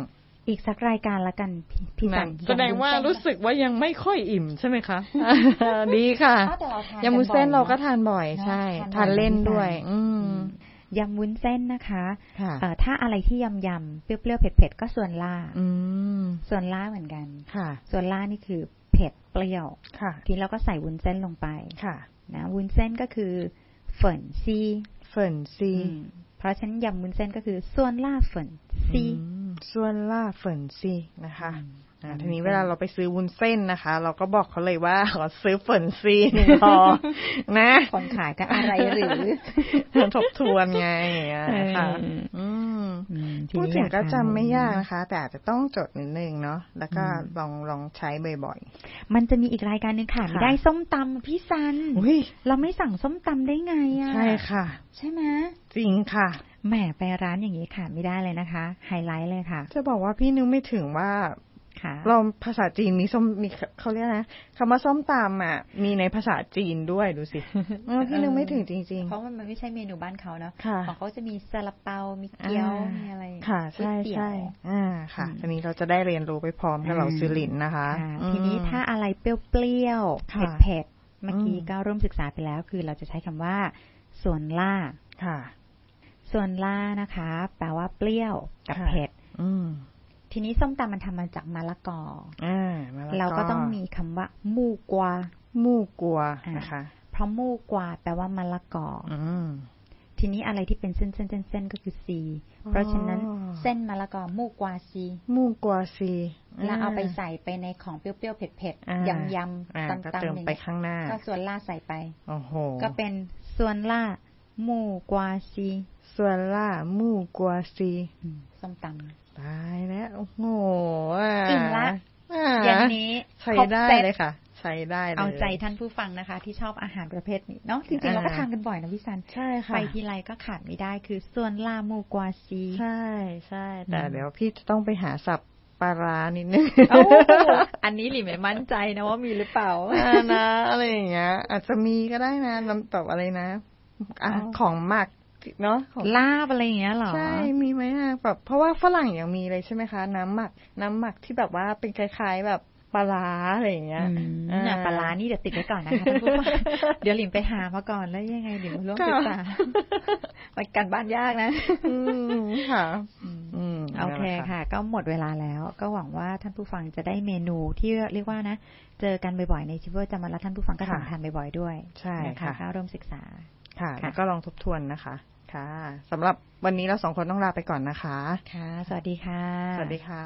อีกสักรายการละกันพี่สันแสดงว่ารู้สึกว่ายังไม่ค่อยอิ่มใช่ไหมคะ ดีค่ะยำวุ้นเส้นเราก็ทานบ่อยใช่ทานเล่นด้วยยำวุ้นเส้นนะคะถ้าอะไรที่ยำเปรี้ยวๆเผ็ดๆก็ส่วนล่าส่วนล่าเหมือนกันส่วนล่านี่คือเผ็ดเปรี้ยวทีนี้เราก็ใส่วุ้นเส้นลงไปนะวุ้นเส้นก็คือเฟิ่นซีเพราะฉะนั้นยำวุ้นเส้นก็คือส่วนล่าเฟิ่นซีส่วนล่าเฟิ่นซีนะคะทีนี้เวลาเราไปซื้อวุ้นเส้นนะคะเราก็บอกเขาเลยว่าขอซื้อเฟิ่นซีพอนะคนขายก็อะไรหรือทบทวนไงค่ะพูดถึงก็จำไม่ยากนะคะแต่อาจจะต้องจดนิดนึงเนาะแล้วก็ลองใช้บ่อยๆมันจะมีอีกรายการนึงค่ะไม่ได้ส้มตำพี่ซันเราไม่สั่งส้มตำได้ไงอ่ะใช่ค่ะใช่ไหมจริงค่ะแหมไปร้านอย่างนี้ค่ะไม่ได้เลยนะคะไฮไลท์เลยค่ะจะบอกว่าพี่นึกไม่ถึงว่าเราภาษาจีนมีเขาเรียกนะคำว่าส้มตำอ่ะมีในภาษาจีนด้วยดูสิพี่นึกไม่ถึงจริงๆเพราะมันไม่ใช่เมนูบ้านเขาเนาะของเขาจะมีซาลาเปามีเกี๊ยวมีอะไรค่ะใช่ใช่ค่ะทีนี้เราจะได้เรียนรู้ไปพร้อมกับเราซื้อหลินนะคะทีนี้ถ้าอะไรเปรี้ยวๆเผ็ดๆเมื่อกี้ก็ร่วมศึกษาไปแล้วคือเราจะใช้คำว่าส่วนล่าส่วนล่านะคะแปลว่าเปรี้ยวกับเผ็ดทีนี้ส้มตำมันทำมาจากมะละกอเราก็ต้องมีคำว่ามู่กวานะคะเพราะมู่กวาแปลว่ามะละกอทีนี้อะไรที่เป็นเส้นก็คือซีเพราะฉะนั้นเส้นมะละกอมู่กวาซีแล้วเอาไปใส่ไปในของเปรี้ยวๆเผ็ดๆยำๆตำๆเติมไปข้างหน้าก็ส่วนล่าใส่ไปก็เป็นส่วนล่ามู่กวาซีส่วนล่ามู่กวาซีส้มตำตายแล้วโอ้โหอิ่มละอย่างนี้ใช้ได้เลยค่ะใช้ได้เลยเอาใจท่านผู้ฟังนะคะที่ชอบอาหารประเภทนี้เนาะจริงๆเราก็ทานกันบ่อยนะพี่ซันใช่ค่ะไปทีไรก็ขาดไม่ได้คือส่วนลามูกวาซีใช่ใช่แต่เดี๋ยวพี่จะต้องไปหาศัพท์ปลาร้านิดนึงอันนี้หลิไม่มั่นใจนะว่ามีหรือเปล่านะอะไรอย่างเงี้ยอาจจะมีก็ได้นะลำตอบอะไรนะของหมักเนาะลาบอะไรอย่างเงี้ยหรอใช่มีไหมแบบเพราะว่าฝรั่งยังมีเลยใช่ไหมคะน้ำหมักที่แบบว่าเป็นคล้ายๆแบบปลาร้าอะไรอย่างเงี้ยปลาร้านี่เดี๋ยวติดไว้ก่อนนะคะท่านผู้ฟังเดี๋ยวหลิมไปหามาก่อนแล้วยังไงเดี๋ยวร่วมศึกษาไปกันบ้านยากนะค่ะโอเคค่ะก็หมดเวลาแล้วก็หวังว่าท่านผู้ฟังจะได้เมนูที่เรียกว่านะเจอกันบ่อยๆในชีวิตประจำวันแล้วท่านผู้ฟังก็ทานบ่อยๆด้วยใช่ค่ะก็ร่วมศึกษาค่ะแล้วก็ลองทบทวนนะคะค่ะสำหรับวันนี้เราสองคนต้องลาไปก่อนนะคะค่ะสวัสดีค่ะสวัสดีค่ะ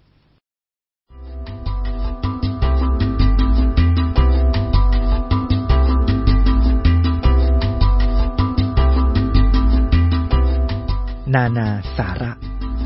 นานาสาระ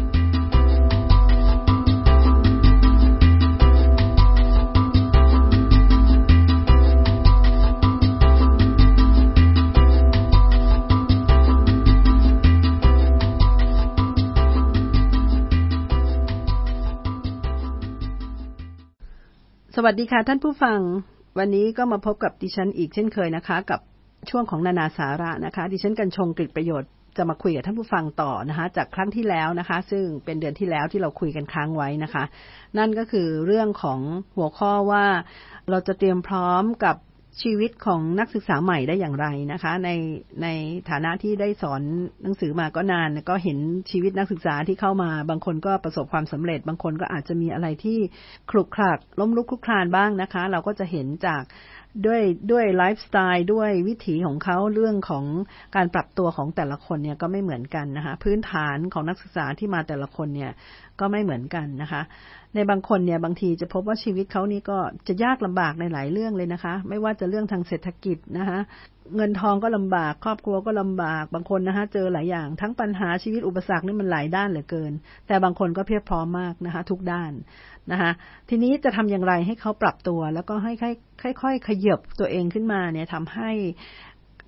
สวัสดีค่ะท่านผู้ฟังวันนี้ก็มาพบกับดิฉันอีกเช่นเคยนะคะกับช่วงของนานาสาระนะคะดิฉันกัญชงกฤษประโยชน์จะมาคุยกับท่านผู้ฟังต่อนะคะจากครั้งที่แล้วนะคะซึ่งเป็นเดือนที่แล้วที่เราคุยกันค้างไว้นะคะนั่นก็คือเรื่องของหัวข้อว่าเราจะเตรียมพร้อมกับชีวิตของนักศึกษาใหม่ได้อย่างไรนะคะในฐานะที่ได้สอนหนังสือมาก็นานก็เห็นชีวิตนักศึกษาที่เข้ามาบางคนก็ประสบความสำเร็จบางคนก็อาจจะมีอะไรที่คลุกคลักล้มลุกคลุกคลานบ้างนะคะเราก็จะเห็นจากด้วยไลฟ์สไตล์ด้วยวิถีของเขาเรื่องของการปรับตัวของแต่ละคนเนี่ยก็ไม่เหมือนกันนะคะพื้นฐานของนักศึกษาที่มาแต่ละคนเนี่ยก็ไม่เหมือนกันนะคะในบางคนเนี่ยบางทีจะพบว่าชีวิตเขานี่ก็จะยากลำบากในหลายเรื่องเลยนะคะไม่ว่าจะเรื่องทางเศรษฐกิจนะคะเงินทองก็ลำบากครอบครัวก็ลำบากบางคนนะคะเจอหลายอย่างทั้งปัญหาชีวิตอุปสรรคนี่มันหลายด้านเหลือเกินแต่บางคนก็เพียบพร้อมมากนะคะทุกด้านนะคะทีนี้จะทำอย่างไรให้เขาปรับตัวแล้วก็ให้ค่อยๆขยับตัวเองขึ้นมาเนี่ยทำให้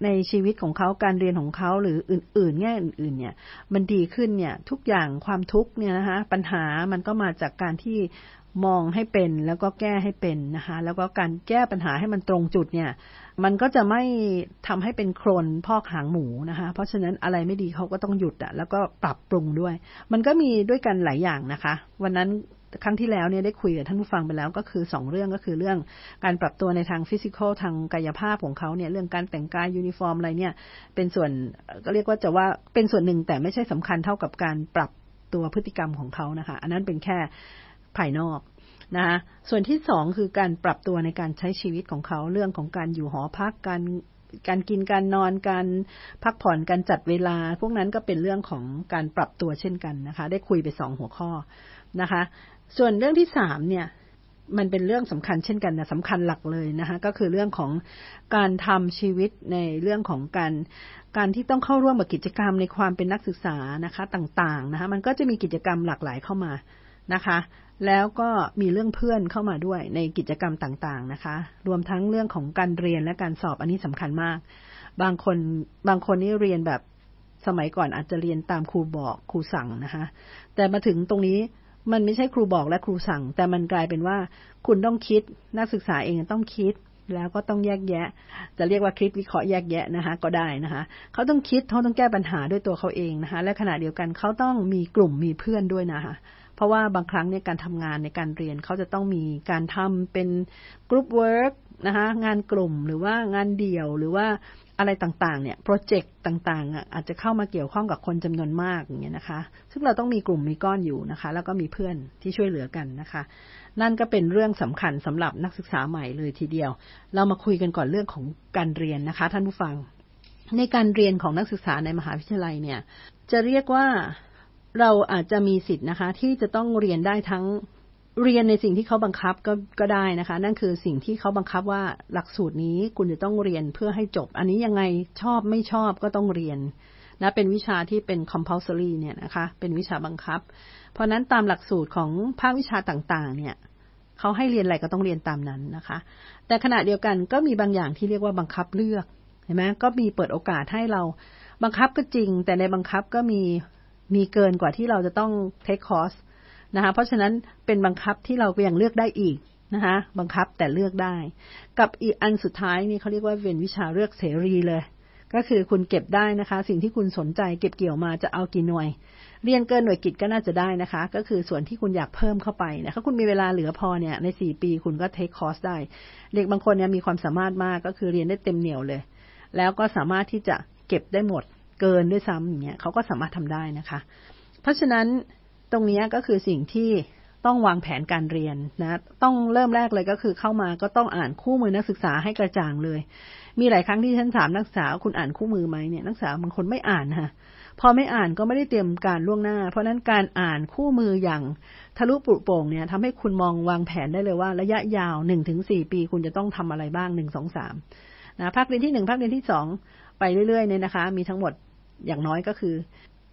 ในชีวิตของเขาการเรียนของเขาหรืออื่นๆแง่อื่นๆเนี่ยมันดีขึ้นเนี่ยทุกอย่างความทุกข์เนี่ยนะคะปัญหามันก็มาจากการที่มองให้เป็นแล้วก็แก้ให้เป็นนะคะแล้วก็การแก้ปัญหาให้มันตรงจุดเนี่ยมันก็จะไม่ทำให้เป็นโคลนพอกหางหมูนะคะเพราะฉะนั้นอะไรไม่ดีเขาก็ต้องหยุดแล้วก็ปรับปรุงด้วยมันก็มีด้วยกันหลายอย่างนะคะวันนั้นครั้งที่แล้วเนี่ยได้คุยกับท่านผู้ฟังไปแล้วก็คือ2เรื่องก็คือเรื่องการปรับตัวในทางฟิสิกอลทางกายภาพของเขาเนี่ยเรื่องการแต่งกายยูนิฟอร์มอะไรเนี่ยเป็นส่วนก็เรียกว่าจะว่าเป็นส่วนหนึ่งแต่ไม่ใช่สำคัญเท่ากับการปรับตัวพฤติกรรมของเขานะคะอันนั้นเป็นแค่ภายนอกนะคะส่วนที่2คือการปรับตัวในการใช้ชีวิตของเขาเรื่องของการอยู่หอพักการกินการนอนการพักผ่อนการจัดเวลาพวกนั้นก็เป็นเรื่องของการปรับตัวเช่นกันนะคะได้คุยไป2หัวข้อนะคะส่วนเรื่องที่3เนี่ยมันเป็นเรื่องสำคัญเช่นกันนะสำคัญหลักเลยนะคะก็คือเรื่องของการทำชีวิตในเรื่องของการที่ต้องเข้าร่วมกับกิจกรรมในความเป็นนักศึกษานะคะต่างๆนะคะมันก็จะมีกิจกรรมหลากหลายเข้ามานะคะแล้วก็มีเรื่องเพื่อนเข้ามาด้วยในกิจกรรมต่างๆนะคะรวมทั้งเรื่องของการเรียนและการสอบอันนี้สำคัญมากบางคนนี่เรียนแบบสมัยก่อนอาจจะเรียนตามครูบอกครูสั่งนะคะแต่มาถึงตรงนี้มันไม่ใช่ครูบอกและครูสั่งแต่มันกลายเป็นว่าคุณต้องคิดนักศึกษาเองต้องคิดแล้วก็ต้องแยกแยะจะเรียกว่าคิดวิเคราะห์แยกแยะนะคะก็ได้นะคะเขาต้องคิดเขาต้องแก้ปัญหาด้วยตัวเขาเองนะคะและขณะเดียวกันเขาต้องมีกลุ่มมีเพื่อนด้วยนะคะเพราะว่าบางครั้งเนี่ยการทำงานในการเรียนเขาจะต้องมีการทำเป็นกรุ๊ปเวิร์กนะคะงานกลุ่มหรือว่างานเดี่ยวหรือว่าอะไรต่างๆเนี่ยโปรเจกต์ต่างๆอาจจะเข้ามาเกี่ยวข้องกับคนจำนวนมากอย่างเงี้ยนะคะซึ่งเราต้องมีกลุ่มมีก้อนอยู่นะคะแล้วก็มีเพื่อนที่ช่วยเหลือกันนะคะนั่นก็เป็นเรื่องสำคัญสำหรับนักศึกษาใหม่เลยทีเดียวเรามาคุยกันก่อนเรื่องของการเรียนนะคะท่านผู้ฟังในการเรียนของนักศึกษาในมหาวิทยาลัยเนี่ยจะเรียกว่าเราอาจจะมีสิทธิ์นะคะที่จะต้องเรียนได้ทั้งเรียนในสิ่งที่เขาบังคับก็ได้นะคะนั่นคือสิ่งที่เขาบังคับว่าหลักสูตรนี้คุณจะต้องเรียนเพื่อให้จบอันนี้ยังไงชอบไม่ชอบก็ต้องเรียนนะเป็นวิชาที่เป็น compulsory เนี่ยนะคะเป็นวิชาบังคับเพราะนั้นตามหลักสูตรของภาควิชาต่างๆเนี่ยเขาให้เรียนอะไรก็ต้องเรียนตามนั้นนะคะแต่ขณะเดียวกันก็มีบางอย่างที่เรียกว่าบังคับเลือกเห็นไหมก็มีเปิดโอกาสให้เราบังคับก็จริงแต่ในบังคับก็มีเกินกว่าที่เราจะต้อง take course นะคะเพราะฉะนั้นเป็นบังคับที่เรายังเลือกได้อีกนะคะบังคับแต่เลือกได้กับอีกอันสุดท้ายนี่เขาเรียกว่าเป็นวิชาเลือกเสรีเลยก็คือคุณเก็บได้นะคะสิ่งที่คุณสนใจเก็บเกี่ยวมาจะเอากี่หน่วยเรียนเกินหน่วยกิตก็น่าจะได้นะคะก็คือส่วนที่คุณอยากเพิ่มเข้าไปนะถ้าคุณมีเวลาเหลือพอเนี่ยใน4ปีคุณก็ take course ได้เด็กบางคนเนี่ยมีความสามารถมากก็คือเรียนได้เต็มเหนี่ยวเลยแล้วก็สามารถที่จะเก็บได้หมดเกินด้วยซ้ำอย่างเงี้ยเขาก็สามารถทำได้นะคะเพราะฉะนั้นตรงนี้ก็คือสิ่งที่ต้องวางแผนการเรียนนะต้องเริ่มแรกเลยก็คือเข้ามาก็ต้องอ่านคู่มือนักศึกษาให้กระจ่างเลยมีหลายครั้งที่ฉันถามนักศึกษาคุณอ่านคู่มือไหมเนี่ยนักศึกษาบางคนไม่อ่านค่ะพอไม่อ่านก็ไม่ได้เตรียมการล่วงหน้าเพราะนั้นการอ่านคู่มืออย่างทะลุปรุโปร่งเนี่ยทำให้คุณมองวางแผนได้เลยว่าระยะยาว 1-4 ปีคุณจะต้องทำอะไรบ้าง 1, 2, 3นะภาคเรียนที่1ภาคเรียนที่2ไปเรื่อยๆเนี่ยนะคะมีทั้งหมดอย่างน้อยก็คือ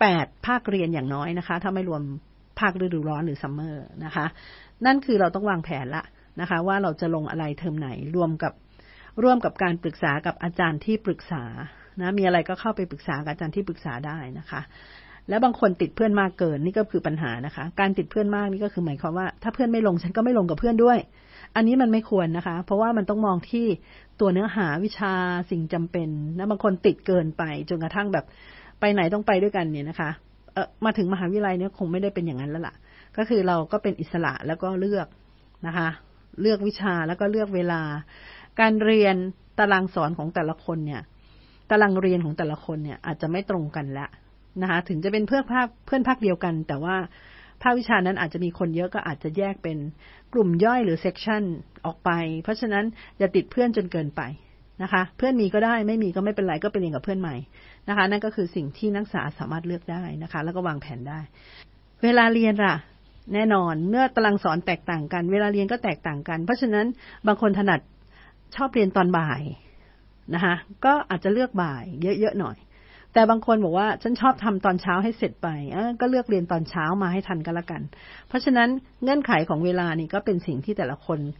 8ภาคเรียนอย่างน้อยนะคะถ้าไม่รวมภาคฤดูร้อนหรือซัมเมอร์นะคะนั่นคือเราต้องวางแผนละนะคะว่าเราจะลงอะไรเทอมไหนร่วมกับการปรึกษากับอาจารย์ที่ปรึกษานะมีอะไรก็เข้าไปปรึกษากับอาจารย์ที่ปรึกษาได้นะคะแล้วบางคนติดเพื่อนมากเกินนี่ก็คือปัญหานะคะการติดเพื่อนมากนี่ก็คือหมายความว่าถ้าเพื่อนไม่ลงฉันก็ไม่ลงกับเพื่อนด้วยอันนี้มันไม่ควรนะคะเพราะว่ามันต้องมองที่ตัวเนื้อหาวิชาสิ่งจำเป็นนะบางคนติดเกินไปจนกระทั่งแบบไปไหนต้องไปด้วยกันเนี่ยนะคะมาถึงมหาวิทยาลัยเนี่ยคงไม่ได้เป็นอย่างนั้นแล้วล่ะก็คือเราก็เป็นอิสระแล้วก็เลือกนะคะเลือกวิชาแล้วก็เลือกเวลาการเรียนตารางสอนของแต่ละคนเนี่ยตารางเรียนของแต่ละคนเนี่ยอาจจะไม่ตรงกันแล้วนะคะถึงจะเป็นเพื่อนภาคเดียวกันแต่ว่าภาควิชานั้นอาจจะมีคนเยอะก็อาจจะแยกเป็นกลุ่มย่อยหรือเซกชันออกไปเพราะฉะนั้นอย่าติดเพื่อนจนเกินไปนะคะเพื่อนมีก็ได้ไม่มีก็ไม่เป็นไรก็ไปเรียนกับเพื่อนใหม่นะคะนั่นก็คือสิ่งที่นักศึกษาสามารถเลือกได้นะคะแล้วก็วางแผนได้เวลาเรียนล่ะแน่นอนเมื่อตารางสอนแตกต่างกันเวลาเรียนก็แตกต่างกันเพราะฉะนั้นบางคนถนัดชอบเรียนตอนบ่ายนะคะก็อาจจะเลือกบ่ายเยอะๆหน่อยแต่บางคนบอกว่าฉันชอบทำตอนเช้าให้เสร็จไปก็เลือกเรียนตอนเช้ามาให้ทันก็แล้วกันเพราะฉะนั้นเงื่อนไขของเวลานี่ก็เป็นสิ่งที่แต่ละคน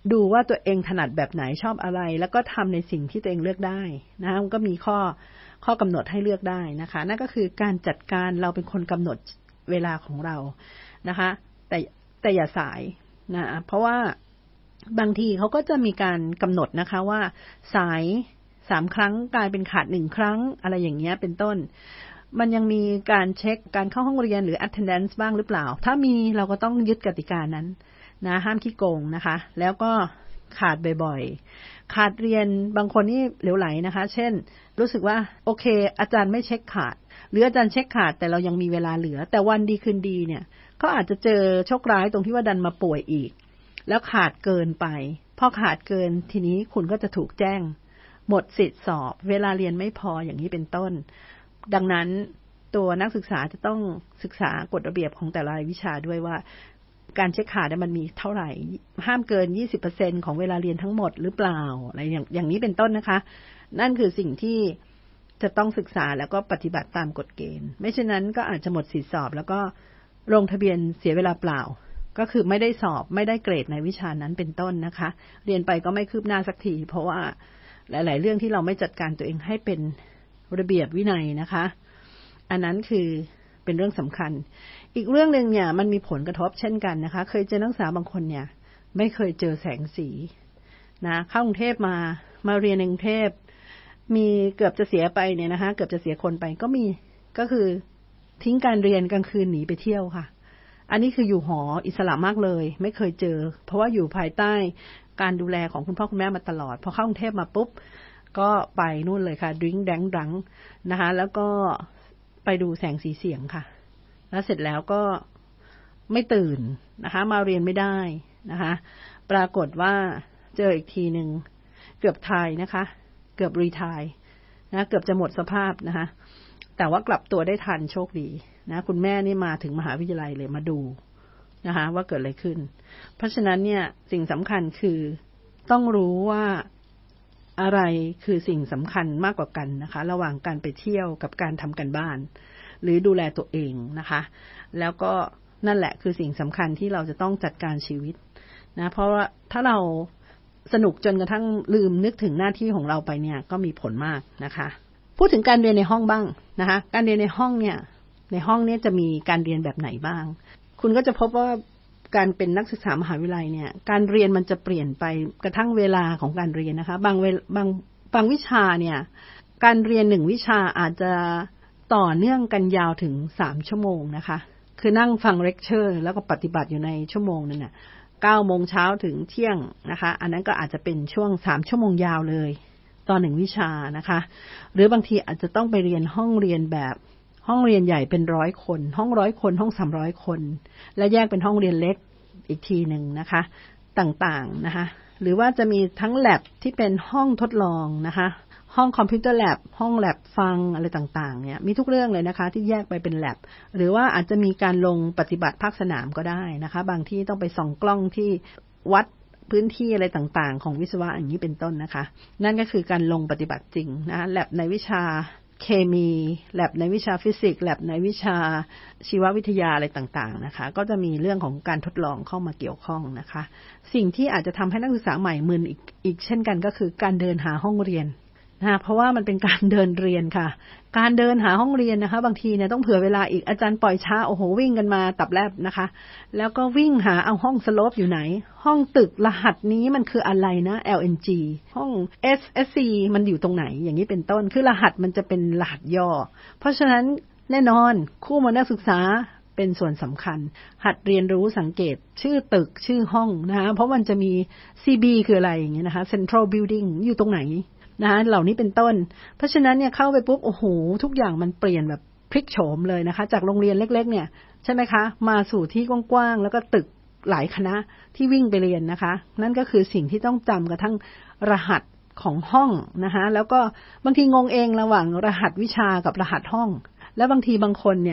ดูว่าตัวเองถนัดแบบไหนชอบอะไรแล้วก็ทำในสิ่งที่ตัวเองเลือกได้นะคะมันก็มีข้อกำหนดให้เลือกได้นะคะนั่นก็คือการจัดการเราเป็นคนกำหนดเวลาของเรานะคะแต่อย่าสายนะเพราะว่าบางทีเขาก็จะมีการกำหนดนะคะว่าสาย3 ครั้งกลายเป็นขาด1 ครั้งอะไรอย่างเงี้ยเป็นต้นมันยังมีการเช็คการเข้าห้องเรียนหรือ attendance บ้างหรือเปล่าถ้ามีเราก็ต้องยึดกติกานั้นนะห้ามขี้โกงนะคะแล้วก็ขาดบ่อยๆขาดเรียนบางคนนี่เหลวไหลนะคะเช่นรู้สึกว่าโอเคอาจารย์ไม่เช็คขาดหรืออาจารย์เช็คขาดแต่เรายังมีเวลาเหลือแต่วันดีคืนดีเนี่ยก็อาจจะเจอโชคร้ายตรงที่ว่าดันมาป่วยอีกแล้วขาดเกินไปพอขาดเกินทีนี้คุณก็จะถูกแจ้งหมดสิทธิสอบเวลาเรียนไม่พออย่างนี้เป็นต้นดังนั้นตัวนักศึกษาจะต้องศึกษากฎระเบียบของแต่ละวิชาด้วยว่าการเช็คขาดมันมีเท่าไหร่ห้ามเกิน 20% ของเวลาเรียนทั้งหมดหรือเปล่าอะไรอย่างนี้เป็นต้นนะคะนั่นคือสิ่งที่จะต้องศึกษาแล้วก็ปฏิบัติตามกฎเกณฑ์ไม่เช่นนั้นก็อาจจะหมดสิทธิสอบแล้วก็ลงทะเบียนเสียเวลาเปล่าก็คือไม่ได้สอบไม่ได้เกรดในวิชานั้นเป็นต้นนะคะเรียนไปก็ไม่คืบหน้าสักทีเพราะว่าหลายๆเรื่องที่เราไม่จัดการตัวเองให้เป็นระเบียบวินัยนะคะอันนั้นคือเป็นเรื่องสำคัญอีกเรื่องนึงเนี่ยมันมีผลกระทบเช่นกันนะคะเคยเจอนักศึกษาบางคนเนี่ยไม่เคยเจอแสงสีนะเข้ากรุงเทพมาเรียนในกรุงเทพมีเกือบจะเสียไปเนี่ยนะคะเกือบจะเสียคนไปก็คือทิ้งการเรียนกลางคืนหนีไปเที่ยวค่ะอันนี้คืออยู่หออิสระมากเลยไม่เคยเจอเพราะว่าอยู่ภายใต้การดูแลของคุณพ่อคุณแม่มาตลอดพอเข้ากรุงเทพมาปุ๊บก็ไปนู่นเลยค่ะดื่มแดงดังนะคะแล้วก็ไปดูแสงสีเสียงค่ะแล้วเสร็จแล้วก็ไม่ตื่นนะคะมาเรียนไม่ได้นะคะปรากฏว่าเจออีกทีหนึ่งเกือบตายนะคะเกือบรีไทร์นะเกือบจะหมดสภาพนะคะแต่ว่ากลับตัวได้ทันโชคดีนะคุณแม่นี่มาถึงมหาวิทยาลัยเลยมาดูนะคะว่าเกิดอะไรขึ้นเพราะฉะนั้นเนี่ยสิ่งสำคัญคือต้องรู้ว่าอะไรคือสิ่งสำคัญมากกว่ากันนะคะระหว่างการไปเที่ยวกับการทำการบ้านหรือดูแลตัวเองนะคะแล้วก็นั่นแหละคือสิ่งสำคัญที่เราจะต้องจัดการชีวิตนะเพราะว่าถ้าเราสนุกจนกระทั่งลืมนึกถึงหน้าที่ของเราไปเนี่ยก็มีผลมากนะคะพูดถึงการเรียนในห้องบ้างนะคะการเรียนในห้องเนี่ยจะมีการเรียนแบบไหนบ้างคุณก็จะพบว่าการเป็นนักศึกษามหาวิทยาลัยเนี่ยการเรียนมันจะเปลี่ยนไปกระทั่งเวลาของการเรียนนะคะบางวิชาเนี่ยการเรียน1 วิชาอาจจะต่อเนื่องกันยาวถึง3 ชั่วโมงนะคะคือนั่งฟังเลคเชอร์แล้วก็ปฏิบัติอยู่ในชั่วโมงนึงน่ะ 9 โมงเช้าถึงเที่ยงนะคะอันนั้นก็อาจจะเป็นช่วง3 ชั่วโมงยาวเลยต่อ1 วิชานะคะหรือบางทีอาจจะต้องไปเรียนห้องเรียนแบบห้องเรียนใหญ่เป็น100 คนห้อง100 คนห้อง300 คนและแยกเป็นห้องเรียนเล็กอีกทีหนึ่งนะคะต่างๆนะคะหรือว่าจะมีทั้งแลบที่เป็นห้องทดลองนะคะห้องคอมพิวเตอร์แลบห้องแลบฟังอะไรต่างๆเนี่ยมีทุกเรื่องเลยนะคะที่แยกไปเป็นแลบหรือว่าอาจจะมีการลงปฏิบัติภาคสนามก็ได้นะคะบางที่ต้องไปส่องกล้องที่วัดพื้นที่อะไรต่างๆของวิศวะอย่างนี้เป็นต้นนะคะนั่นก็คือการลงปฏิบัติจริงนะแลบในวิชาเคมีแลบในวิชาฟิสิกส์แลบในวิชาชีววิทยาอะไรต่างๆนะคะก็จะมีเรื่องของการทดลองเข้ามาเกี่ยวข้องนะคะสิ่งที่อาจจะทำให้นักศึกษาใหม่มึนอีกเช่นกันก็คือการเดินหาห้องเรียนนะเพราะว่ามันเป็นการเดินเรียนค่ะการเดินหาห้องเรียนนะคะบางทีเนี่ยต้องเผื่อเวลาอีกอาจารย์ปล่อยช้าโอ้โหวิ่งกันมาตับแลบนะคะแล้วก็วิ่งหาเอาห้องสโลปอยู่ไหนห้องตึกรหัสนี้มันคืออะไรนะ LNG ห้อง SSC มันอยู่ตรงไหนอย่างนี้เป็นต้นคือรหัสมันจะเป็นรหัสย่อเพราะฉะนั้นแน่นอนคู่มือนักศึกษาเป็นส่วนสำคัญหัดเรียนรู้สังเกตชื่อตึกชื่อห้องนะคะเพราะมันจะมี CB คืออะไรอย่างเงี้ยนะคะ Central Building อยู่ตรงไหนนะคะเหล่านี้เป็นต้นเพราะฉะนั้นเนี่ยเข้าไปปุ๊บโอ้โหทุกอย่างมันเปลี่ยนแบบพลิกโฉมเลยนะคะจากโรงเรียนเล็กๆเนี่ยใช่ไหมคะมาสู่ที่กว้างๆแล้วก็ตึกหลายคณะที่วิ่งไปเรียนนะคะนั่นก็คือสิ่งที่ต้องจำกระทั่งรหัสของห้องนะคะแล้วก็บางทีงงเองระหว่างรหัสวิชากับรหัสห้องแล้วบางทีบางคนเนี่ย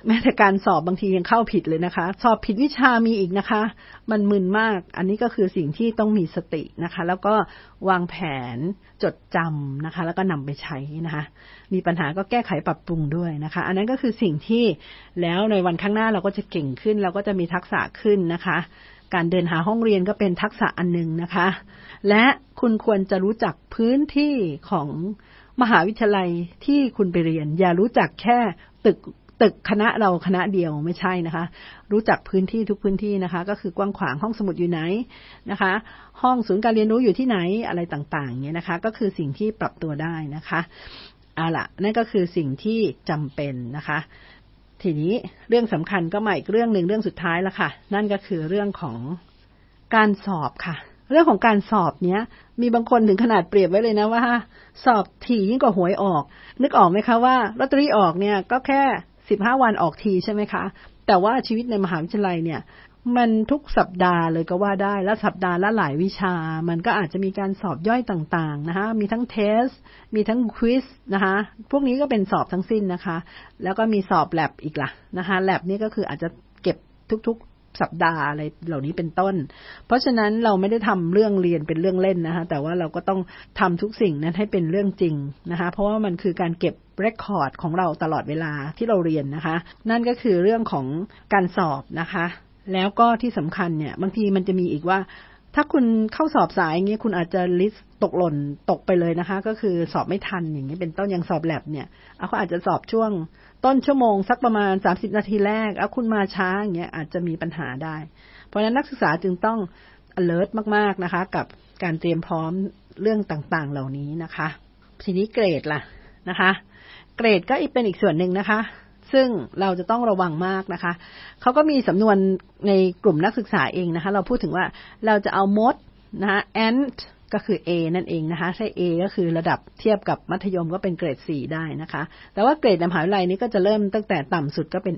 แม้แต่การสอบบางทียังเข้าผิดเลยนะคะสอบผิดวิชามีอีกนะคะมันมึนมากอันนี้ก็คือสิ่งที่ต้องมีสตินะคะแล้วก็วางแผนจดจำนะคะแล้วก็นำไปใช้นะคะมีปัญหาก็แก้ไขปรับปรุงด้วยนะคะอันนั้นก็คือสิ่งที่แล้วในวันข้างหน้าเราก็จะเก่งขึ้นเราก็จะมีทักษะขึ้นนะคะการเดินหาห้องเรียนก็เป็นทักษะอันนึงนะคะและคุณควรจะรู้จักพื้นที่ของมหาวิทยาลัยที่คุณไปเรียนอย่ารู้จักแค่ตึกคณะเราคณะเดียวไม่ใช่นะคะรู้จักพื้นที่ทุกพื้นที่นะคะก็คือกว้างขวางห้องสมุดอยู่ไหนนะคะห้องศูนย์การเรียนรู้อยู่ที่ไหนอะไรต่างๆเงี้ยนะคะก็คือสิ่งที่ปรับตัวได้นะคะเอาล่ะนั่นก็คือสิ่งที่จำเป็นนะคะทีนี้เรื่องสำคัญก็มาอีกเรื่องนึงเรื่องสุดท้ายแล้วค่ะนั่นก็คือเรื่องของการสอบค่ะเรื่องของการสอบเนี้ยมีบางคนถึงขนาดเปรียบไว้เลยนะว่าสอบถี่ยิ่งกว่าหวยออกนึกออกไหมคะว่าลอตเตอรี่ออกเนี่ยก็แค่15 วันออกทีใช่ไหมคะแต่ว่าชีวิตในมหาวิทยาลัยเนี่ยมันทุกสัปดาห์เลยก็ว่าได้และสัปดาห์ละหลายวิชามันก็อาจจะมีการสอบย่อยต่างๆนะคะมีทั้งเทสมีทั้งควิซนะคะพวกนี้ก็เป็นสอบทั้งสิ้นนะคะแล้วก็มีสอบแลบอีกล่ะนะคะแลบนี่ก็คืออาจจะเก็บทุกๆสัปดาห์อะไรเหล่านี้เป็นต้นเพราะฉะนั้นเราไม่ได้ทำเรื่องเรียนเป็นเรื่องเล่นนะคะแต่ว่าเราก็ต้องทำทุกสิ่งนั้นให้เป็นเรื่องจริงนะคะเพราะว่ามันคือการเก็บเรคคอร์ดของเราตลอดเวลาที่เราเรียนนะคะนั่นก็คือเรื่องของการสอบนะคะแล้วก็ที่สำคัญเนี่ยบางทีมันจะมีอีกว่าถ้าคุณเข้าสอบสายอย่างเงี้ยคุณอาจจะลิสต์ตกไปเลยนะคะก็คือสอบไม่ทันอย่างเงี้ยเป็นต้นอย่างสอบแลบเนี่ยเขาอาจจะสอบช่วงต้นชั่วโมงสักประมาณ30 นาทีแรกคุณมาช้าอย่างเงี้ยอาจจะมีปัญหาได้เพราะฉะนั้นนักศึกษาจึงต้อง alert มากๆนะคะกับการเตรียมพร้อมเรื่องต่างๆเหล่านี้นะคะทีนี้เกรดล่ะนะคะเกรดก็เป็นอีกส่วนหนึ่งนะคะซึ่งเราจะต้องระวังมากนะคะเขาก็มีสำนวนในกลุ่มนักศึกษาเองนะคะเราพูดถึงว่าเราจะเอามดนะคะ ant ก็คือ A นั่นเองนะคะใช่ A ก็คือระดับเทียบกับมัธยมก็เป็นเกรด 4 ได้นะคะแต่ว่าเกรดในมหาวิทยาลัยนี้ก็จะเริ่มตั้งแต่ต่ำสุดก็เป็น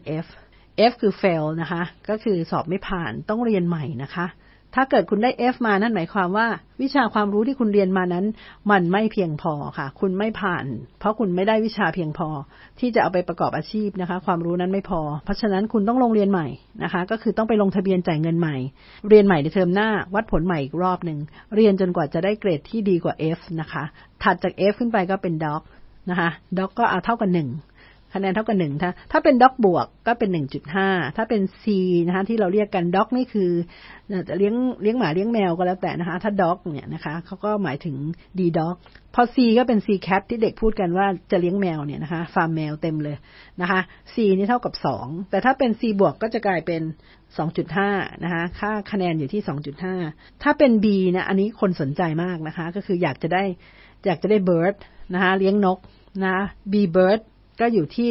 F คือ fail นะคะก็คือสอบไม่ผ่านต้องเรียนใหม่นะคะถ้าเกิดคุณได้ F มานั่นหมายความว่าวิชาความรู้ที่คุณเรียนมานั้นมันไม่เพียงพอค่ะคุณไม่ผ่านเพราะคุณไม่ได้วิชาเพียงพอที่จะเอาไปประกอบอาชีพนะคะความรู้นั้นไม่พอเพราะฉะนั้นคุณต้องลงเรียนใหม่นะคะก็คือต้องไปลงทะเบียนจ่ายเงินใหม่เรียนใหม่ในเทอมหน้าวัดผลใหม่อีกรอบนึงเรียนจนกว่าจะได้เกรดที่ดีกว่า F นะคะถัดจาก F ขึ้นไปก็เป็น Doc นะคะ Doc ก็เอาเท่ากับ1คะแนนเท่ากับ1ถ้าเป็นด็อกบวกก็เป็น 1.5 ถ้าเป็น C นะคะที่เราเรียกกันด็อกนี่คือจะเลี้ยงหมาเลี้ยงแมวก็แล้วแต่นะคะถ้าด็อกเนี่ยนะคะเขาก็หมายถึง D dog พอ C ก็เป็น C cat ที่เด็กพูดกันว่าจะเลี้ยงแมวเนี่ยนะคะฟาร์มแมวเต็มเลยนะคะ C นี่เท่ากับ2แต่ถ้าเป็น C บวกก็จะกลายเป็น 2.5 นะคะค่าคะแนนอยู่ที่ 2.5 ถ้าเป็น B นะอันนี้คนสนใจมากนะคะก็คืออยากจะได้ bird นะคะเลี้ยงนกนะ B birdก็อยู่ที่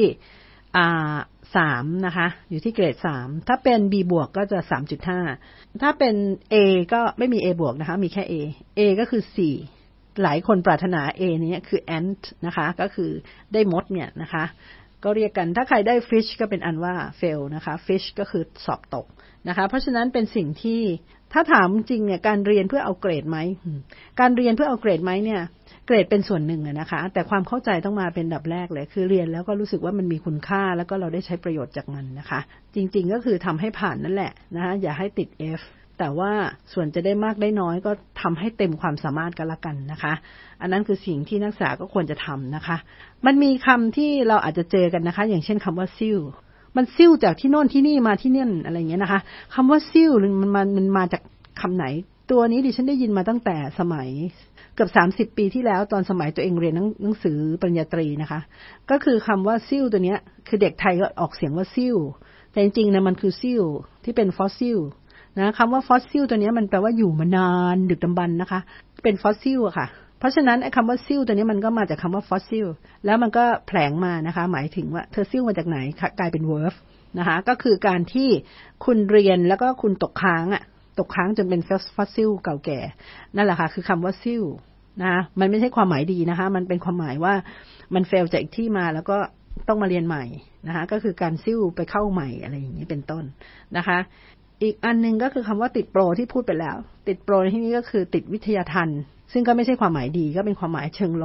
3นะคะอยู่ที่เกรด3ถ้าเป็น B บวกก็จะ 3.5 ถ้าเป็น A ก็ไม่มี A บวกนะคะมีแค่ A ก็คือ4หลายคนปรารถนา A นี้คือ ant นะคะก็คือได้มดเนี่ยนะคะก็เรียกกันถ้าใครได้ fish ก็เป็นอันว่า fail นะคะ fish ก็คือสอบตกนะคะเพราะฉะนั้นเป็นสิ่งที่ถ้าถามจริงเนี่ยการเรียนเพื่อเอาเกรดไหมการเรียนเพื่อเอาเกรดไหมเนี่ยเกรดเป็นส่วนหนึ่งนะคะแต่ความเข้าใจต้องมาเป็นอันดับแรกเลยคือเรียนแล้วก็รู้สึกว่ามันมีคุณค่าแล้วก็เราได้ใช้ประโยชน์จากมันนะคะจริงๆก็คือทำให้ผ่านนั่นแหละนะคะอย่าให้ติด F แต่ว่าส่วนจะได้มากได้น้อยก็ทำให้เต็มความสามารถกันละกันนะคะอันนั้นคือสิ่งที่นักศึกษาก็ควรจะทำนะคะมันมีคำที่เราอาจจะเจอกันนะคะอย่างเช่นคำว่าซิ่วมันซิ่วจากที่โน่นที่นี่มาที่นี่อะไรอย่างเงี้ยนะคะคำว่าซิ่วมันมาจากคำไหนตัวนี้ดิฉันได้ยินมาตั้งแต่สมัยเกือบ30 ปีที่แล้วตอนสมัยตัวเองเรียนหนังสือปริญญาตรีนะคะก็คือคำว่าซิ่วตัวเนี้ยคือเด็กไทยก็ออกเสียงว่าซิ่วแต่จริงๆนะมันคือซิ่วที่เป็นฟอสซิลนะคำว่าฟอสซิลตัวนี้มันแปลว่าอยู่มานานดึกดำบรรพ์นะคะเป็นฟอสซิลอะค่ะเพราะฉะนั้นไอ้คำว่าซิ่วตัวนี้มันก็มาจากคำว่าฟอสซิลแล้วมันก็แผลงมานะคะหมายถึงว่าเธอซิ่วมาจากไหนกลายเป็นเวิร์บนะคะก็คือการที่คุณเรียนแล้วก็คุณตกค้างจนเป็นฟอสซิลเก่าแก่นั่นแหละค่ะคือคำว่าซิ่วนะมันไม่ใช่ความหมายดีนะคะมันเป็นความหมายว่ามันเฟลจากอีกที่มาแล้วก็ต้องมาเรียนใหม่นะคะก็คือการซิ่วไปเข้าใหม่อะไรอย่างนี้เป็นต้นนะคะอีกอันนึงก็คือคำว่าติดโปรที่พูดไปแล้วติดโปรในที่นี้ก็คือติดวิทยาทันซึ่งก็ไม่ใช่ความหมายดีก็เป็นความหมายเชิงลบ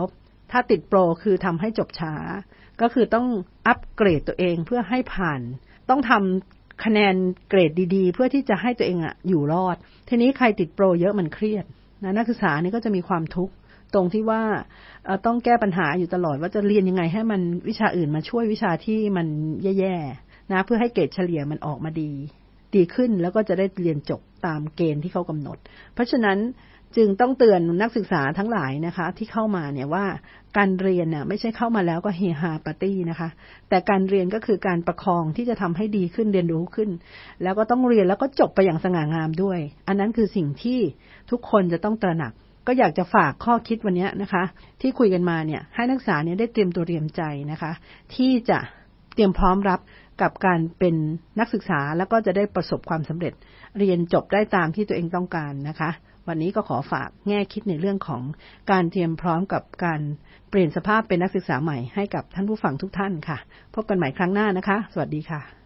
ถ้าติดโปรคือทำให้จบช้าก็คือต้องอัปเกรดตัวเองเพื่อให้ผ่านต้องทำคะแนนเกรดดีๆเพื่อที่จะให้ตัวเองอยู่รอดทีนี้ใครติดโปรเยอะมันเครียดนะนักศึกษานี่ก็จะมีความทุกข์ตรงที่ว่าต้องแก้ปัญหาอยู่ตลอดว่าจะเรียนยังไงให้มันวิชาอื่นมาช่วยวิชาที่มันแย่ๆนะเพื่อให้เกรดเฉลี่ยมันออกมาดีขึ้นแล้วก็จะได้เรียนจบตามเกณฑ์ที่เขากำหนดเพราะฉะนั้นจึงต้องเตือนนักศึกษาทั้งหลายนะคะที่เข้ามาเนี่ยว่าการเรียนน่ะไม่ใช่เข้ามาแล้วก็เฮฮาปาร์ตี้นะคะแต่การเรียนก็คือการประคองที่จะทำให้ดีขึ้นเรียนรู้ขึ้นแล้วก็ต้องเรียนแล้วก็จบไปอย่างสง่างามด้วยอันนั้นคือสิ่งที่ทุกคนจะต้องตระหนักก็อยากจะฝากข้อคิดวันนี้นะคะที่คุยกันมาเนี่ยให้นักศึกษาเนี่ยได้เตรียมตัวเตรียมใจนะคะที่จะเตรียมพร้อมรับกับการเป็นนักศึกษาแล้วก็จะได้ประสบความสำเร็จเรียนจบได้ตามที่ตัวเองต้องการนะคะวันนี้ก็ขอฝากแง่คิดในเรื่องของการเตรียมพร้อมกับการเปลี่ยนสภาพเป็นนักศึกษาใหม่ให้กับท่านผู้ฟังทุกท่านค่ะพบกันใหม่ครั้งหน้านะคะสวัสดีค่ะ